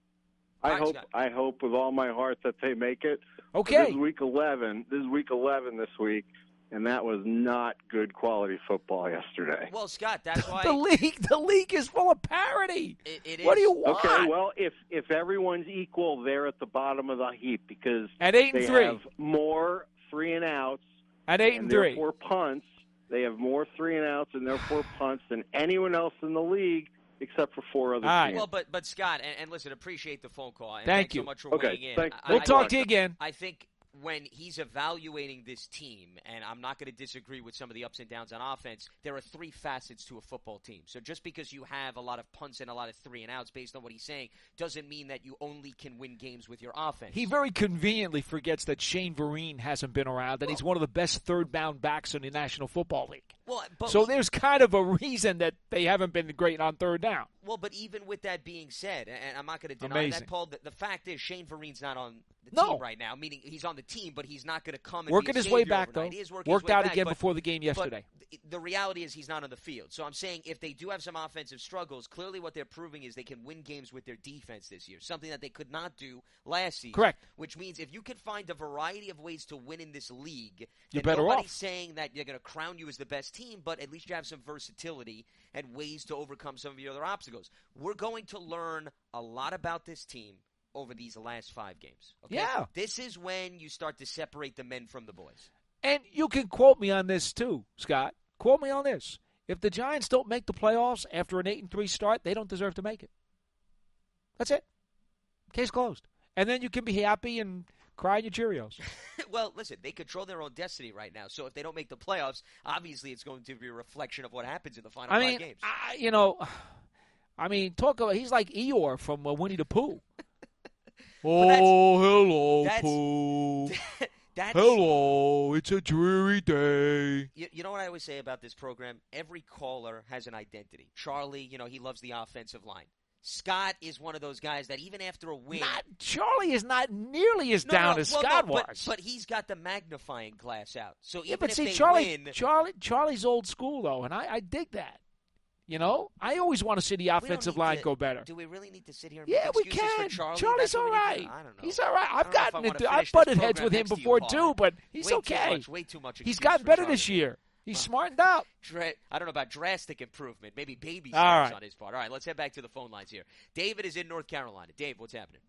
I All right, hope Scott. I hope with all my heart that they make it. Okay. This is week eleven. This is week eleven this week, and that was not good quality football yesterday. well, Scott, that's why the league the league is full of parity. it, it What is. do you want? Okay, well, if if everyone's equal, they're at the bottom of the heap because At eight and they three. have more three and outs At eight and, and three. therefore punts. They have more three and outs and therefore punts than anyone else in the league, except for four other All right. teams. Well, but but Scott, and, and listen, appreciate the phone call. And Thank thanks you. so much for Okay, weighing in. thank- I, We'll I, talk I, to you again. I think when he's evaluating this team, and I'm not going to disagree with some of the ups and downs on offense, there are three facets to a football team. So just because you have a lot of punts and a lot of three and outs based on what he's saying doesn't mean that you only can win games with your offense. He very conveniently forgets that Shane Vereen hasn't been around, and well, he's one of the best third-down backs in the National Football League. Well, but so there's kind of a reason that they haven't been great on third down. Well, but even with that being said, and I'm not going to deny Amazing. that, Paul, the, the fact is Shane Vereen's not on the no. team right now, meaning he's on the team, but he's not going to come and working be a his way savior back, overnight. though. He is working Worked his way out back, again but, before the game yesterday. But the reality is he's not on the field. So I'm saying if they do have some offensive struggles, clearly what they're proving is they can win games with their defense this year, something that they could not do last season. Correct. Which means if you can find a variety of ways to win in this league, you're then better nobody's off. saying that you're going to crown you as the best team, but at least you have some versatility and ways to overcome some of your other obstacles. We're going to learn a lot about this team over these last five games. Okay? Yeah. This is when you start to separate the men from the boys. And you can quote me on this too, Scott. Quote me on this. If the Giants don't make the playoffs after an eight and three start, they don't deserve to make it. That's it. Case closed. And then you can be happy and cry in your Cheerios. Well, listen, they control their own destiny right now. So if they don't make the playoffs, obviously it's going to be a reflection of what happens in the final I five mean, games. I, you know, I mean, talk about he's like Eeyore from uh, Winnie the Pooh. oh, hello, that's, Pooh. That's, hello, it's a dreary day. You, you know what I always say about this program? Every caller has an identity. Charlie, you know, he loves the offensive line. Scott is one of those guys that even after a win... Not, Charlie is not nearly as no, down no, as well, Scott no, was. But, but he's got the magnifying glass out. So even yeah, but if see, they Charlie, win... Charlie, Charlie's old school, though, and I, I dig that. You know? I always want to see the offensive line to, go better. Do we really need to sit here and yeah, make we excuses can. for Charlie? Charlie's That's all what we need right. to do? I don't know. He's all right. I I've don't know if gotten I into, wanna I've finish this butted heads program with him next to you, before, Paul. too, but he's way okay. Too much, way too much He's excuse gotten for better Charlie. this year. He's Well, smartened up. Dra- I don't know about drastic improvement. Maybe baby All steps right. on his part. All right, let's head back to the phone lines here. David is in North Carolina. Dave, what's happening?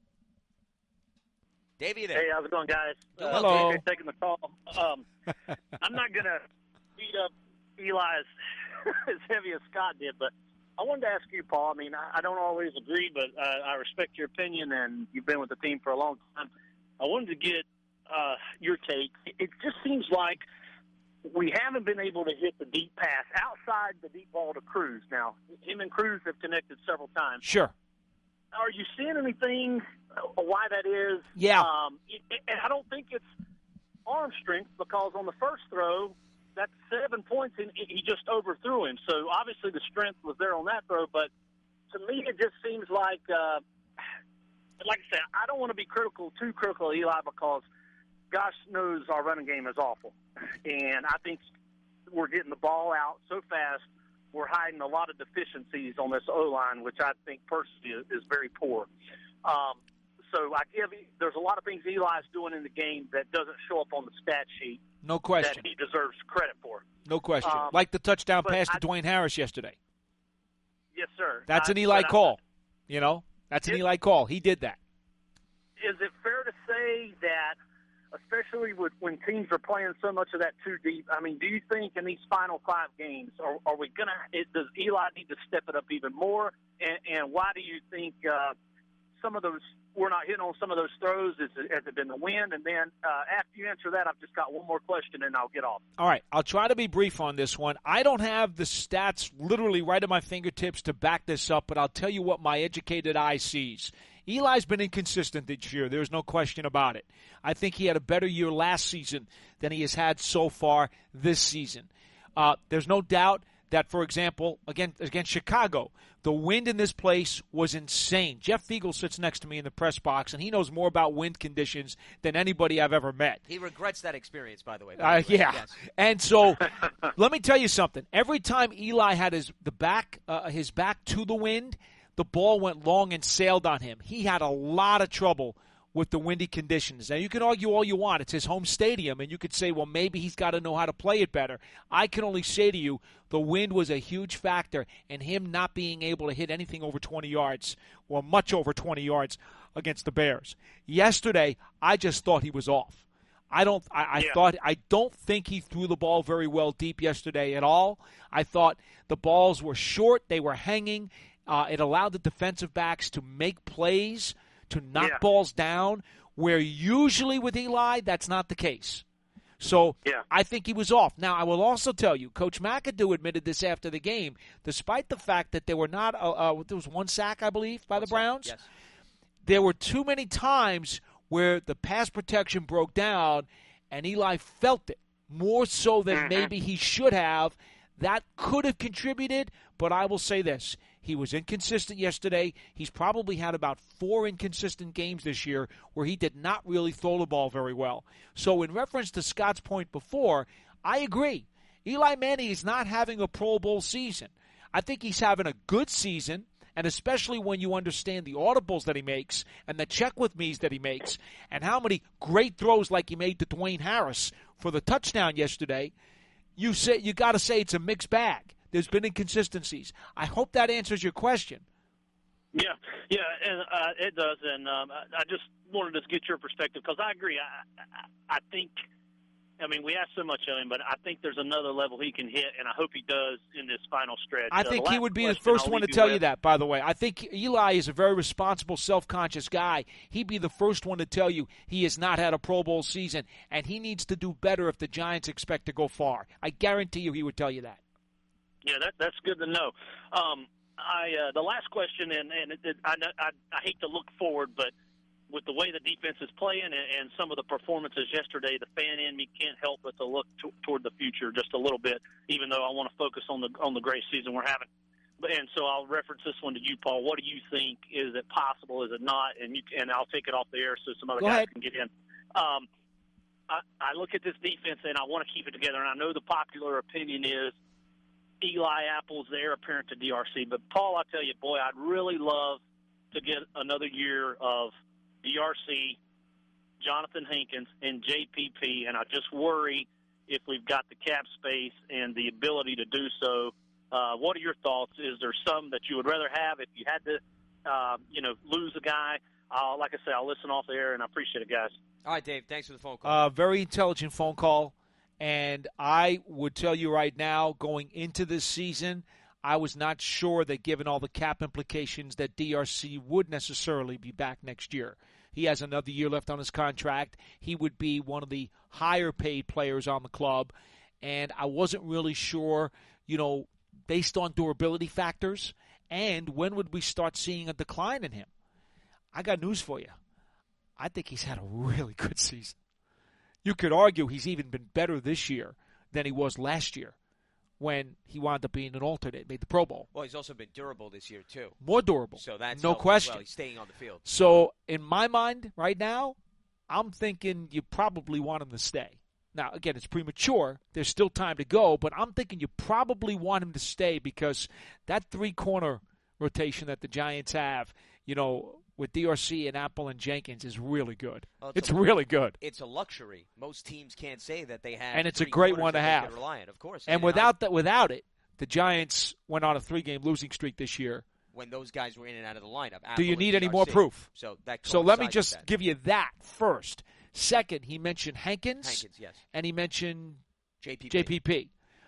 Dave, you there? Hey, how's it going, guys? Doing Uh, well, Hello. Thanks for taking the call. Um, I'm not going to beat up Eli as, as heavy as Scott did, but I wanted to ask you, Paul. I mean, I, I don't always agree, but uh, I respect your opinion, and you've been with the team for a long time. I wanted to get uh, your take. It just seems like we haven't been able to hit the deep pass outside the deep ball to Cruz. Now, him and Cruz have connected several times. Sure. Are you seeing anything uh, why that is? Yeah. Um, it, and I don't think it's arm strength because on the first throw, that's seven points, and he just overthrew him. So obviously the strength was there on that throw, but to me it just seems like, uh, like I said, I don't want to be critical, too critical of Eli because gosh knows our running game is awful. And I think we're getting the ball out so fast, we're hiding a lot of deficiencies on this O-line, which I think personally is, is very poor. Um, so I give there's a lot of things Eli's doing in the game that doesn't show up on the stat sheet. No question. That he deserves credit for. No question. Um, like the touchdown but pass to I- Dwayne Harris yesterday. Yes, sir. That's I- an Eli but I- call. You know? That's an It- Eli call. He did that. Is it fair to say that, especially with when teams are playing so much of that too deep, I mean, do you think in these final five games, are, are we going to – does Eli need to step it up even more? And, and why do you think uh, some of those – we're not hitting on some of those throws? Is it, has it been the wind? And then uh, after you answer that, I've just got one more question, and I'll get off. All right, I'll try to be brief on this one. I don't have the stats literally right at my fingertips to back this up, but I'll tell you what my educated eye sees. Eli's been inconsistent this year. There's no question about it. I think he had a better year last season than he has had so far this season. Uh, there's no doubt that, for example, again, against Chicago, the wind in this place was insane. Jeff Fiegel sits next to me in the press box, and he knows more about wind conditions than anybody I've ever met. He regrets that experience, by the way. Uh, By the way. yeah, Yes. and so let me tell you something. Every time Eli had his the back uh, his back to the wind, the ball went long and sailed on him. He had a lot of trouble with the windy conditions. Now, you can argue all you want. It's his home stadium, and you could say, well, maybe he's got to know how to play it better. I can only say to you, the wind was a huge factor in him not being able to hit anything over twenty yards or much over twenty yards against the Bears. Yesterday, I just thought he was off. I don't. I, I Yeah. thought. I don't think he threw the ball very well deep yesterday at all. I thought the balls were short. They were hanging. Uh, it allowed the defensive backs to make plays, to knock Yeah. balls down where usually with Eli, that's not the case. So yeah. I think he was off. Now, I will also tell you, Coach McAdoo admitted this after the game, despite the fact that there were not, uh, uh, there was one sack, I believe, by one the sack, Browns. Yes. There were too many times where the pass protection broke down and Eli felt it more so than mm-hmm. maybe he should have. That could have contributed, but I will say this. He was inconsistent yesterday. He's probably had about four inconsistent games this year where he did not really throw the ball very well. So in reference to Scott's point before, I agree. Eli Manning is not having a Pro Bowl season. I think he's having a good season, and especially when you understand the audibles that he makes and the check-with-me's that he makes and how many great throws like he made to Dwayne Harris for the touchdown yesterday, you say you got to say it's a mixed bag. There's been inconsistencies. I hope that answers your question. Yeah, yeah, and uh, it does. And um, I, I just wanted to get your perspective because I agree. I, I, I think, I mean, we asked so much of him, but I think there's another level he can hit, and I hope he does in this final stretch. I uh, think the he last would be the question first I'll one to leave tell with, you that, by the way. I think Eli is a very responsible, self-conscious guy. He'd be the first one to tell you he has not had a Pro Bowl season, and he needs to do better if the Giants expect to go far. I guarantee you he would tell you that. Yeah, that, that's good to know. Um, I uh, the last question, and, and it, it, I, I, I hate to look forward, but with the way the defense is playing and, and some of the performances yesterday, the fan in me can't help but to look t- toward the future just a little bit, even though I want to focus on the on the great season we're having. But, and so I'll reference this one to you, Paul. What do you think? Is it possible? Is it not? And you and I'll take it off the air so some other Go guys ahead. can get in. Um, I, I look at this defense and I want to keep it together. And I know the popular opinion is Eli Apple's the heir apparent to D R C. But, Paul, I tell you, boy, I'd really love to get another year of D R C, Jonathan Hankins, and J P P, and I just worry if we've got the cap space and the ability to do so. Uh, what are your thoughts? Is there some that you would rather have if you had to, uh, you know, lose a guy? Uh, like I say, I'll listen off the air, and I appreciate it, guys. All right, Dave, thanks for the phone call. Uh, very intelligent phone call. And I would tell you right now, going into this season, I was not sure that given all the cap implications that D R C would necessarily be back next year. He has another year left on his contract. He would be one of the higher-paid players on the club. And I wasn't really sure, you know, based on durability factors, and when would we start seeing a decline in him? I got news for you. I think he's had a really good season. You could argue he's even been better this year than he was last year when he wound up being an alternate, made the Pro Bowl. Well, he's also been durable this year, too. More durable. So that's no helped as question. Well. He's staying on the field. So in my mind right now, I'm thinking you probably want him to stay. Now, again, it's premature. There's still time to go, but I'm thinking you probably want him to stay because that three-corner rotation that the Giants have, you know, with D R C and Apple and Jenkins is really good. Well, it's it's a, really good. It's a luxury. Most teams can't say that they have. And it's a three great quarters one to that they have. can rely on, of course. And I mean, without I, that, without it, the Giants went on a three-game losing streak this year. when those guys were in and out of the lineup. Do you Apple need and any more D R C. proof? So that So let me coincides just with that. give you that first. Second, he mentioned Hankins, Hankins, yes. and he mentioned J P P. J P P.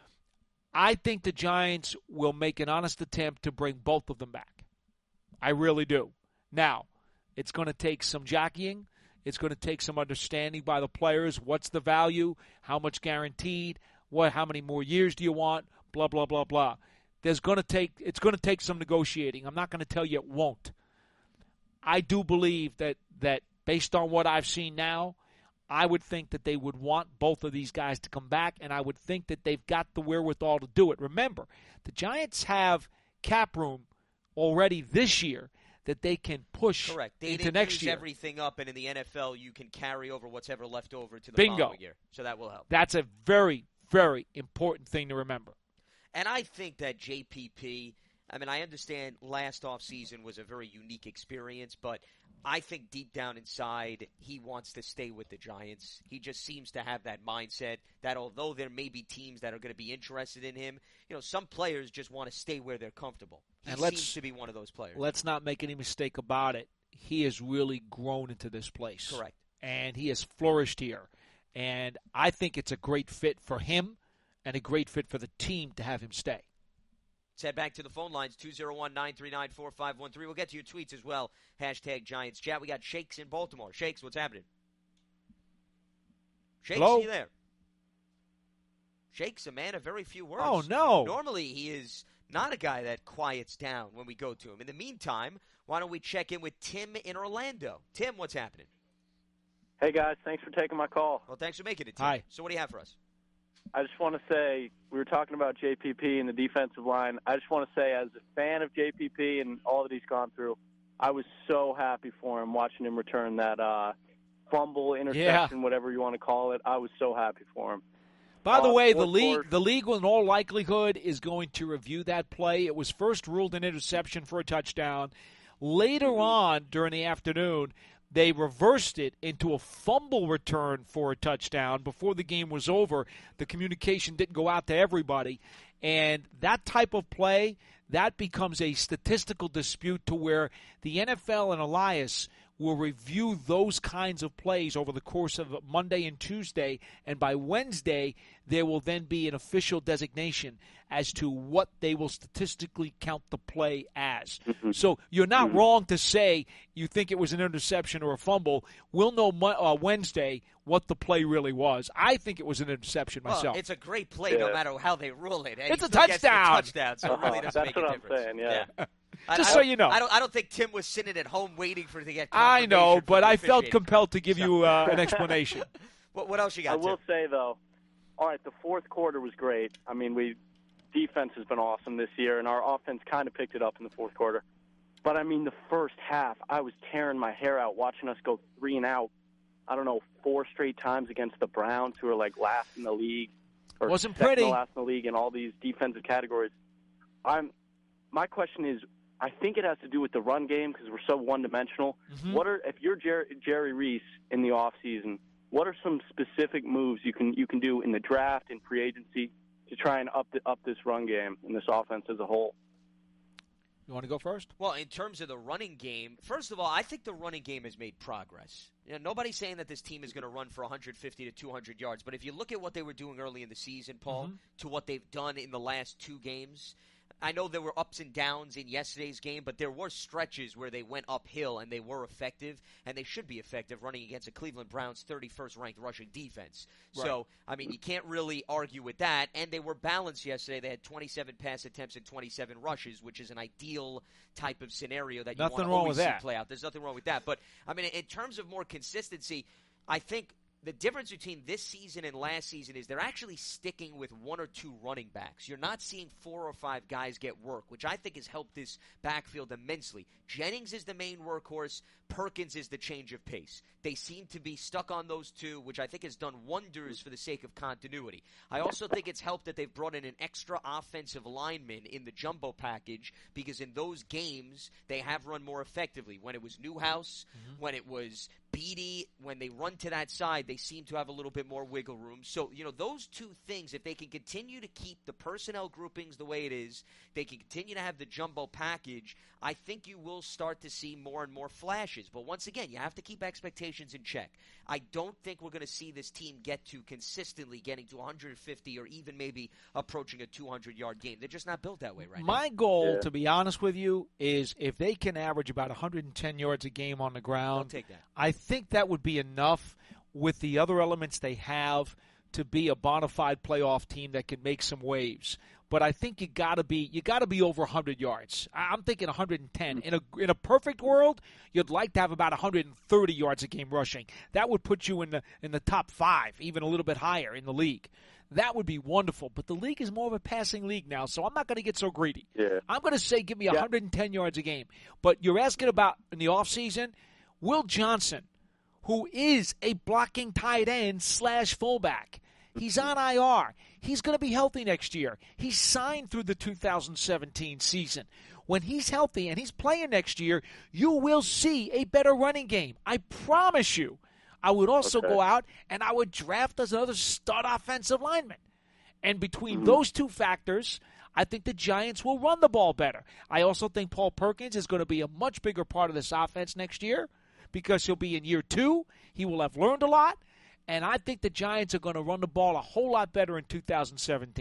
I think the Giants will make an honest attempt to bring both of them back. I really do. Now, it's going to take some jockeying. It's going to take some understanding by the players. What's the value? How much guaranteed? What? How many more years do you want? Blah, blah, blah, blah. There's going to take, it's going to take some negotiating. I'm not going to tell you it won't. I do believe that, that based on what I've seen now, I would think that they would want both of these guys to come back, and I would think that they've got the wherewithal to do it. Remember, the Giants have cap room already this year that they can push Correct. They into didn't next use year. everything up, and in the N F L, you can carry over what's ever left over to the Bingo. following year. So that will help. That's a very, very important thing to remember. And I think that J P P, I mean, I understand last offseason was a very unique experience, but I think deep down inside he wants to stay with the Giants. He just seems to have that mindset that although there may be teams that are going to be interested in him, you know, some players just want to stay where they're comfortable. He And let's- seems to be one of those players. Let's not make any mistake about it. He has really grown into this place. Correct. And he has flourished here. And I think it's a great fit for him and a great fit for the team to have him stay. Let's head back to the phone lines, two oh one, nine three nine, four five one three. We'll get to your tweets as well. Hashtag Giants Chat. We got Shakes in Baltimore. Shakes, what's happening? Shakes, Hello? are you there? Shakes, a man of very few words. Oh, no. Normally, he is not a guy that quiets down when we go to him. In the meantime, why don't we check in with Tim in Orlando? Tim, what's happening? Hey, guys. Thanks for taking my call. Well, thanks for making it, Tim. Hi. So what do you have for us? I just want to say, we were talking about J P P and the defensive line. I just want to say, as a fan of J P P and all that he's gone through, I was so happy for him watching him return that uh, fumble, interception, Yeah. whatever you want to call it. I was so happy for him. By the Uh, way, the fourth league, quarter- the league, in all likelihood, is going to review that play. It was first ruled an interception for a touchdown. Later Mm-hmm. on, during the afternoon, they reversed it into a fumble return for a touchdown. Before the game was over, the communication didn't go out to everybody. And that type of play, that becomes a statistical dispute to where the N F L and Elias will review those kinds of plays over the course of Monday and Tuesday, and by Wednesday there will then be an official designation as to what they will statistically count the play as. So you're not wrong to say you think it was an interception or a fumble. We'll know mo- uh, Wednesday what the play really was. I think it was an interception myself. Well, it's a great play no Yeah. matter how they rule it. And It's he a still gets the touchdown. touchdown, so it really Uh-huh. doesn't That's make a what I'm difference. saying, yeah. I- Just I so don't- you know. I don't, I don't think Tim was sitting at home waiting for it to get I know, confirmation from but the I felt officiating. compelled to give you uh, an explanation. What, what else you got, I will Tim? say, though, all right, the fourth quarter was great. I mean, we defense has been awesome this year, and our offense kind of picked it up in the fourth quarter. But, I mean, the first half, I was tearing my hair out watching us go three and out, I don't know, four straight times against the Browns, who are, like, last in the league. Or Wasn't second to pretty. last in the league in all these defensive categories. I'm. My question is, I think it has to do with the run game because we're so one-dimensional. Mm-hmm. What are if you're Jerry, Jerry Reese in the off season? What are some specific moves you can you can do in the draft and free agency to try and up the, up this run game and this offense as a whole? You want to go first? Well, in terms of the running game, first of all, I think the running game has made progress. You know, nobody's saying that this team is going to run for one hundred fifty to two hundred yards, but if you look at what they were doing early in the season, Paul, Mm-hmm. to what they've done in the last two games, I know there were ups and downs in yesterday's game, but there were stretches where they went uphill and they were effective, and they should be effective running against a Cleveland Browns thirty-first ranked rushing defense. Right. So, I mean, you can't really argue with that, and they were balanced yesterday. They had twenty-seven pass attempts and twenty-seven rushes, which is an ideal type of scenario that you Nothing want to wrong always with see that. play out. There's nothing wrong with that. But, I mean, in terms of more consistency, I think the difference between this season and last season is they're actually sticking with one or two running backs. You're not seeing four or five guys get work, which I think has helped this backfield immensely. Jennings is the main workhorse. Perkins is the change of pace. They seem to be stuck on those two, which I think has done wonders for the sake of continuity. I also think it's helped that they've brought in an extra offensive lineman in the jumbo package because in those games they have run more effectively. When it was Newhouse, mm-hmm. when it was Beatty, when they run to that side, they seem to have a little bit more wiggle room. So, you know, those two things, if they can continue to keep the personnel groupings the way it is, they can continue to have the jumbo package, I think you will start to see more and more flashes. But once again, you have to keep expectations in check. I don't think we're going to see this team get to consistently getting to one hundred fifty or even maybe approaching a two hundred yard game. They're just not built that way right My now. goal, Yeah. to be honest with you, is if they can average about one hundred ten yards a game on the I'll ground, take that. I think that would be enough with the other elements they have to be a bona fide playoff team that can make some waves. But I think you got to be you got to be over one hundred yards. I- I'm thinking one hundred ten. In a in a perfect world, you'd like to have about one hundred thirty yards a game rushing. That would put you in the in the top five, even a little bit higher in the league. That would be wonderful. But the league is more of a passing league now, so I'm not going to get so greedy. Yeah. I'm going to say give me Yeah. one hundred ten yards a game. But you're asking about in the offseason, Will Johnson, who is a blocking tight end slash fullback. He's on I R. He's going to be healthy next year. He's signed through the two thousand seventeen season. When he's healthy and he's playing next year, you will see a better running game. I promise you. I would also Okay. go out and I would draft as another stud offensive lineman. And between mm-hmm. those two factors, I think the Giants will run the ball better. I also think Paul Perkins is going to be a much bigger part of this offense next year because he'll be in year two. He will have learned a lot. And I think the Giants are going to run the ball a whole lot better in two thousand seventeen.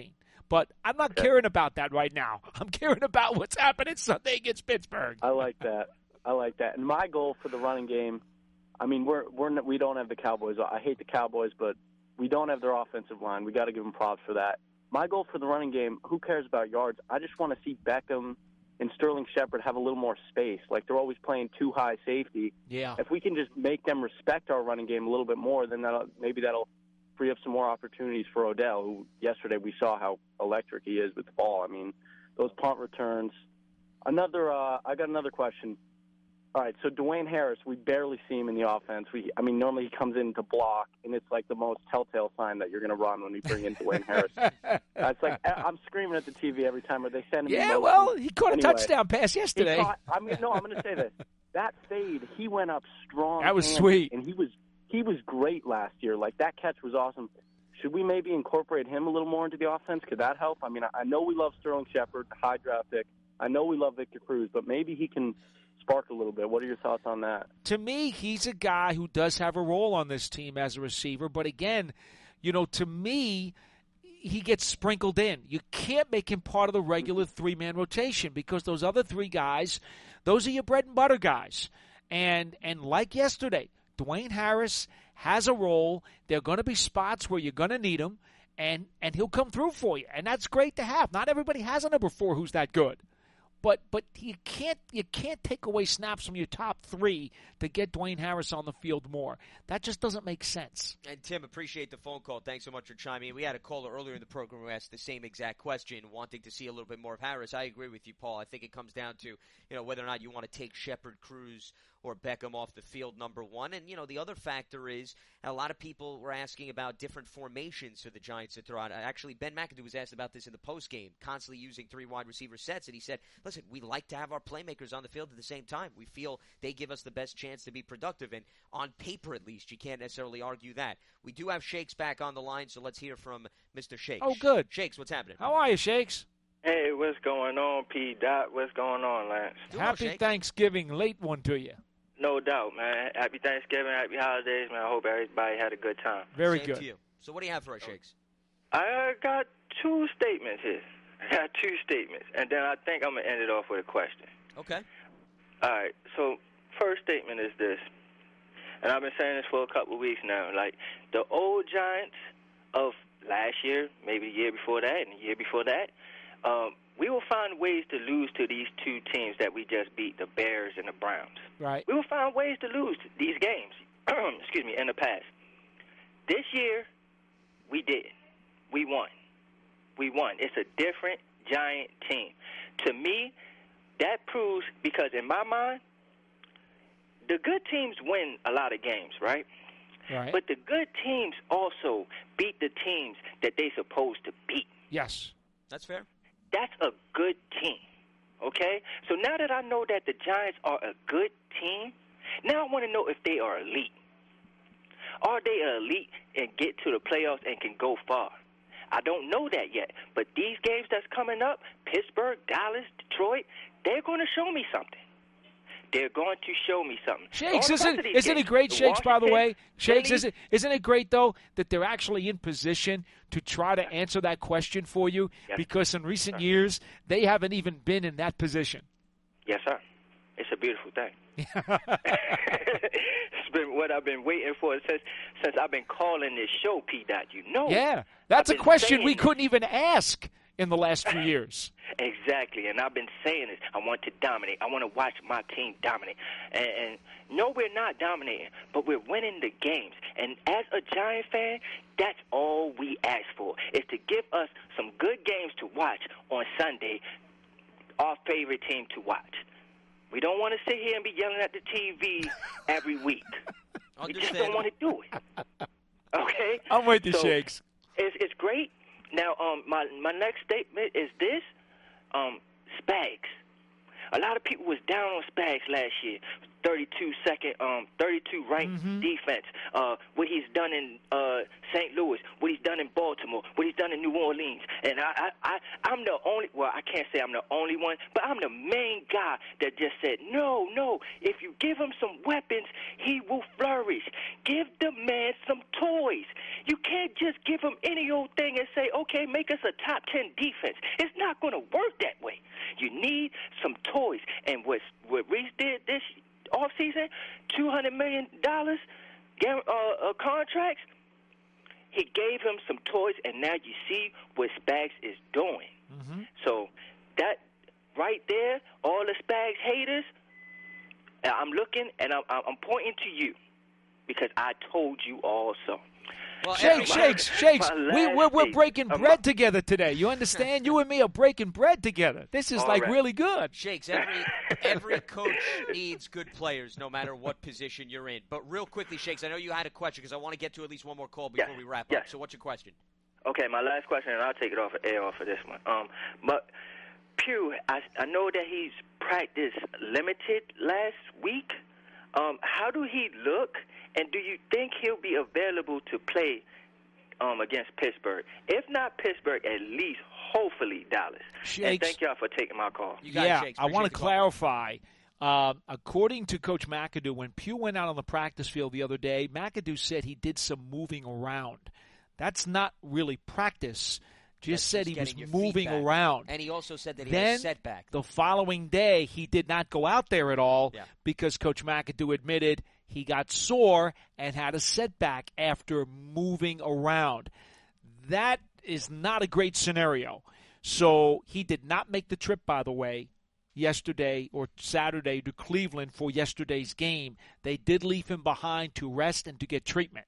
But I'm not Okay. caring about that right now. I'm caring about what's happening Sunday against Pittsburgh. I like that. I like that. And my goal for the running game, I mean, we're we're n- we don't have the Cowboys. I hate the Cowboys, but we don't have their offensive line. We got to give them props for that. My goal for the running game, who cares about yards? I just want to see Beckham and Sterling Shepard have a little more space. Like, they're always playing too high safety. Yeah. If we can just make them respect our running game a little bit more, then that'll, maybe that'll free up some more opportunities for Odell, who yesterday we saw how electric he is with the ball. I mean, those punt returns. Another, uh, I got another question. All right, so Dwayne Harris, we barely see him in the offense. We, I mean, normally he comes in to block, and it's like the most telltale sign that you're going to run when we bring in Dwayne Harris. It's like I'm screaming at the T V every time, or they send him. Yeah, emotions. well, he caught a Anyway, touchdown pass he yesterday. caught, I'm, no, I'm going to say this. That fade, he went up strong. That was handed, sweet. and he was he was great last year. Like, that catch was awesome. Should we maybe incorporate him a little more into the offense? Could that help? I mean, I know we love Sterling Shepard, high draft pick. I know we love Victor Cruz, but maybe he can spark a little bit. What are your thoughts on that? To me, he's a guy who does have a role on this team as a receiver. But again, you know, to me, he gets sprinkled in. You can't make him part of the regular three-man rotation because those other three guys, those are your bread and butter guys. And and like yesterday, Dwayne Harris has a role. There are going to be spots where you're going to need him, and, and he'll come through for you. And that's great to have. Not everybody has a number four who's that good. But but you can't you can't take away snaps from your top three to get Dwayne Harris on the field more. That just doesn't make sense. And Tim, appreciate the phone call. Thanks so much for chiming in. We had a caller earlier in the program who asked the same exact question, wanting to see a little bit more of Harris. I agree with you, Paul. I think it comes down to, you know, whether or not you want to take Shepard, Cruz, or Beckham off the field, number one. And, you know, the other factor is a lot of people were asking about different formations for the Giants to throw out. Actually, Ben McAdoo was asked about this in the postgame, constantly using three wide receiver sets. And he said, listen, we like to have our playmakers on the field at the same time. We feel they give us the best chance to be productive. And on paper, at least, you can't necessarily argue that. We do have Shakes back on the line, so let's hear from Mister Shakes. Oh, good. Shakes, what's happening? How are you, Shakes? Hey, what's going on, P. Dot? What's going on, Lance? Doing well, Happy Shakes. Thanksgiving. Late one to you. No doubt, man. Happy Thanksgiving, happy holidays, man. I hope everybody had a good time. Very Same good. to you. So what do you have for us, Shakes? I got two statements here. I got two statements, and then I think I'm going to end it off with a question. Okay. All right, so first statement is this, and I've been saying this for a couple of weeks now. Like, the old Giants of last year, maybe the year before that, and the year before that, um, we will find ways to lose to these two teams that we just beat, the Bears and the Browns. Right. We will find ways to lose these games, excuse me, in the past. This year, we did. We won. We won. It's a different Giant team. To me, that proves, because in my mind, the good teams win a lot of games, right? Right. But the good teams also beat the teams that they're supposed to beat. Yes. That's fair. That's a good team, okay? So now that I know that the Giants are a good team, now I want to know if they are elite. Are they elite and get to the playoffs and can go far? I don't know that yet, but these games that's coming up, Pittsburgh, Dallas, Detroit, they're going to show me something. They're going to show me something. Shakes, All the isn't, rest of these isn't it games, great, the Shakes, by the Washington, way? Shakes, Philly, isn't, isn't it great, though, that they're actually in position to try to answer that question for you? Yes. Because in recent Sir. years, they haven't even been in that position. Yes, sir. It's a beautiful thing. It's been what I've been waiting for since since I've been calling this show, P. Dot. You know. Yeah, that's I've a been question saying we this. couldn't even ask in the last few years. Exactly, and I've been saying this. I want to dominate. I want to watch my team dominate. And, and no, we're not dominating, but we're winning the games. And as a Giant fan, that's all we ask for, is to give us some good games to watch on Sunday, our favorite team to watch. We don't want to sit here and be yelling at the T V every week. We just don't want to do it. Okay? I'm with you, So, Shakes. It's, it's great. Now, um, my my next statement is this: um, Spags. A lot of people was down on Spags last year. thirty-two second, um, thirty-two ranked Mm-hmm. defense. Uh, what he's done in uh, Saint Louis, what he's done in Baltimore, what he's done in New Orleans, and I, I, I, I'm the only. Well, I can't say I'm the only one, but I'm the main guy that just said, no, no. If you give him some weapons, he will flourish. Give the man some toys. You can't just give him any old thing and say, okay, make us a top ten defense. It's not going to work that way. You need some toys. And what what Reese did this offseason, two hundred million dollars uh, uh, contracts, he gave him some toys, and now you see what Spags is doing. Mm-hmm. So that right there, all the Spags haters, I'm looking and I'm, I'm pointing to you because I told you all so. Well, Shakes, everybody- shakes, shakes. We, we're, we're thing. breaking Um, bread together today. You understand? You and me are breaking bread together. This is All like right. really good. Shakes, every every coach needs good players, no matter what position you're in. But real quickly, Shakes, I know you had a question because I want to get to at least one more call before Yes, we wrap yes. up. So what's your question? Okay, my last question, and I'll take it off of air off of this one. Um, but Pugh, I, I know that he's practiced limited last week. Um, how do he look, and do you think he'll be available to play um, against Pittsburgh? If not Pittsburgh, at least hopefully Dallas. And Shakes. thank y'all for taking my call. You got it, Yeah, Shakes. I want Appreciate to the call. clarify. Um, according to Coach McAdoo, when Pugh went out on the practice field the other day, McAdoo said he did some moving around. That's not really practice. Just That's said just he was getting your moving feedback. around. And he also said that he Then had a setback. the following day, he did not go out there at all Yeah. because Coach McAdoo admitted he got sore and had a setback after moving around. That is not a great scenario. So he did not make the trip, by the way, yesterday or Saturday to Cleveland for yesterday's game. They did leave him behind to rest and to get treatment.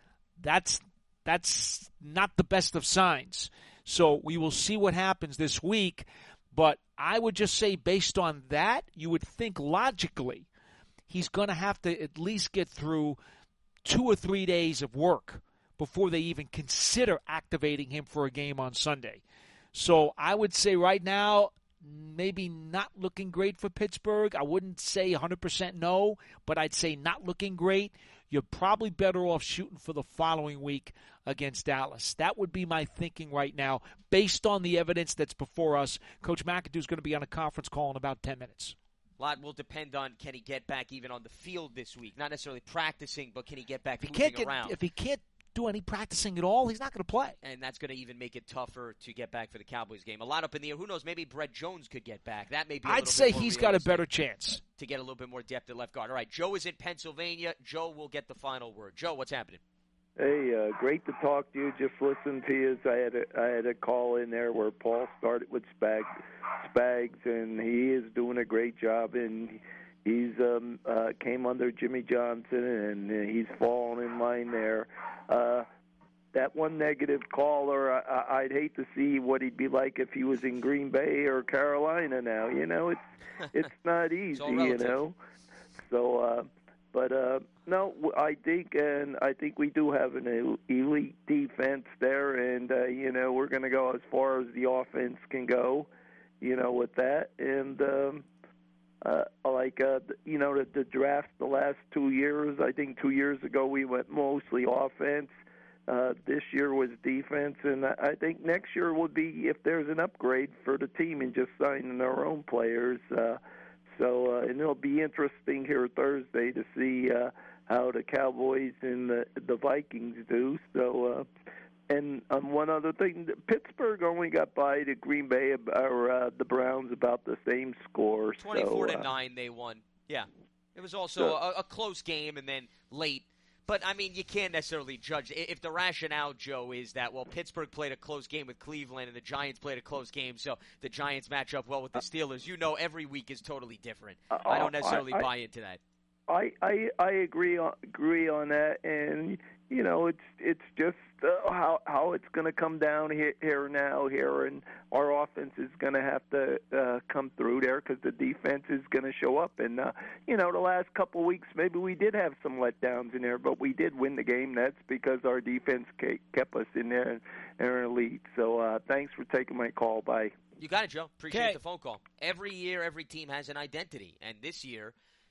That's that's not the best of signs. So we will see what happens this week. But I would just say based on that, you would think logically he's going to have to at least get through two or three days of work before they even consider activating him for a game on Sunday. So I would say right now, maybe not looking great for Pittsburgh. I wouldn't say one hundred percent no, but I'd say not looking great. You're probably better off shooting for the following week against Dallas. That would be my thinking right now, based on the evidence that's before us. Coach McAdoo is going to be on a conference call in about ten minutes. A lot will depend on can he get back even on the field this week. Not necessarily practicing, but can he get back If he moving can't get, around? if he can't do any practicing at all, he's not going to play. And that's going to even make it tougher to get back for the Cowboys game. A lot up in the air. Who knows? Maybe Brett Jones could get back. That may be a I'd little say bit more he's got a realistic better chance. to get a little bit more depth at left guard. All right, Joe is in Pennsylvania. Joe will get the final word. Joe, what's happening? Hey, uh, great to talk to you. Just listen to you. I had a, I had a call in there where Paul started with Spag, Spags, and he is doing a great job. And he's um, uh, came under Jimmy Johnson, and uh, he's fallen in line there. Uh, that one negative caller, I, I'd hate to see what he'd be like if he was in Green Bay or Carolina now. You know, it's it's not easy, all you relative. know. So, uh, but uh, no, I think, and I think we do have an elite defense there, and uh, you know, we're going to go as far as the offense can go, you know, with that, and. Um, Uh, like, uh, you know, the, the draft the last two years, I think two years ago we went mostly offense. Uh, this year was defense, and I think next year would be if there's an upgrade for the team and just signing our own players. Uh, so, uh, and it'll be interesting here Thursday to see uh, how the Cowboys and the, the Vikings do. So, uh, and um, one other thing, Pittsburgh only got by to Green Bay or uh, the Browns about the same score. Twenty-four so, to uh, nine, they won. Yeah, it was also So- a, a close game, and then late. But I mean, you can't necessarily judge I- if the rationale, Joe, is that well, Pittsburgh played a close game with Cleveland, and the Giants played a close game, so the Giants match up well with the Steelers. You know, every week is totally different. Uh, I don't necessarily I- I- buy into that. I, I I agree on, agree on that, and you know it's it's just uh, how how it's going to come down here here now here, and our offense is going to have to uh, come through there because the defense is going to show up. And uh, you know the last couple of weeks maybe we did have some letdowns in there, but we did win the game. That's because our defense ke- kept us in there and, and our elite. So uh, thanks for taking my call. Bye. You got it, Joe. Appreciate Okay. the phone call. Every year, every team has an identity, and this year,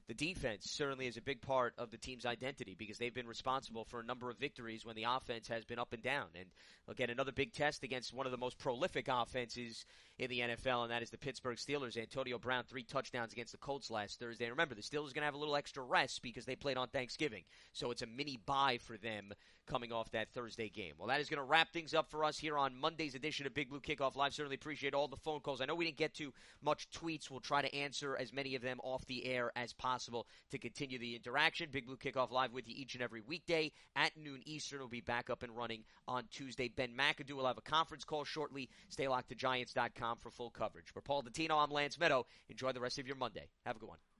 the defense certainly is a big part of the team's identity because they've been responsible for a number of victories when the offense has been up and down. And again, another big test against one of the most prolific offenses in the N F L, and that is the Pittsburgh Steelers. Antonio Brown, three touchdowns against the Colts last Thursday. Remember, the Steelers are going to have a little extra rest because they played on Thanksgiving. So it's a mini bye for them coming off that Thursday game. Well, that is going to wrap things up for us here on Monday's edition of Big Blue Kickoff Live. Certainly appreciate all the phone calls. I know we didn't get to much tweets. We'll try to answer as many of them off the air as possible to continue the interaction. Big Blue Kickoff Live with you each and every weekday at noon Eastern. We'll be back up and running on Tuesday. Ben McAdoo will have a conference call shortly. Stay locked to Giants dot com for full coverage. For Paul Dottino, I'm Lance Meadow. Enjoy the rest of your Monday. Have a good one.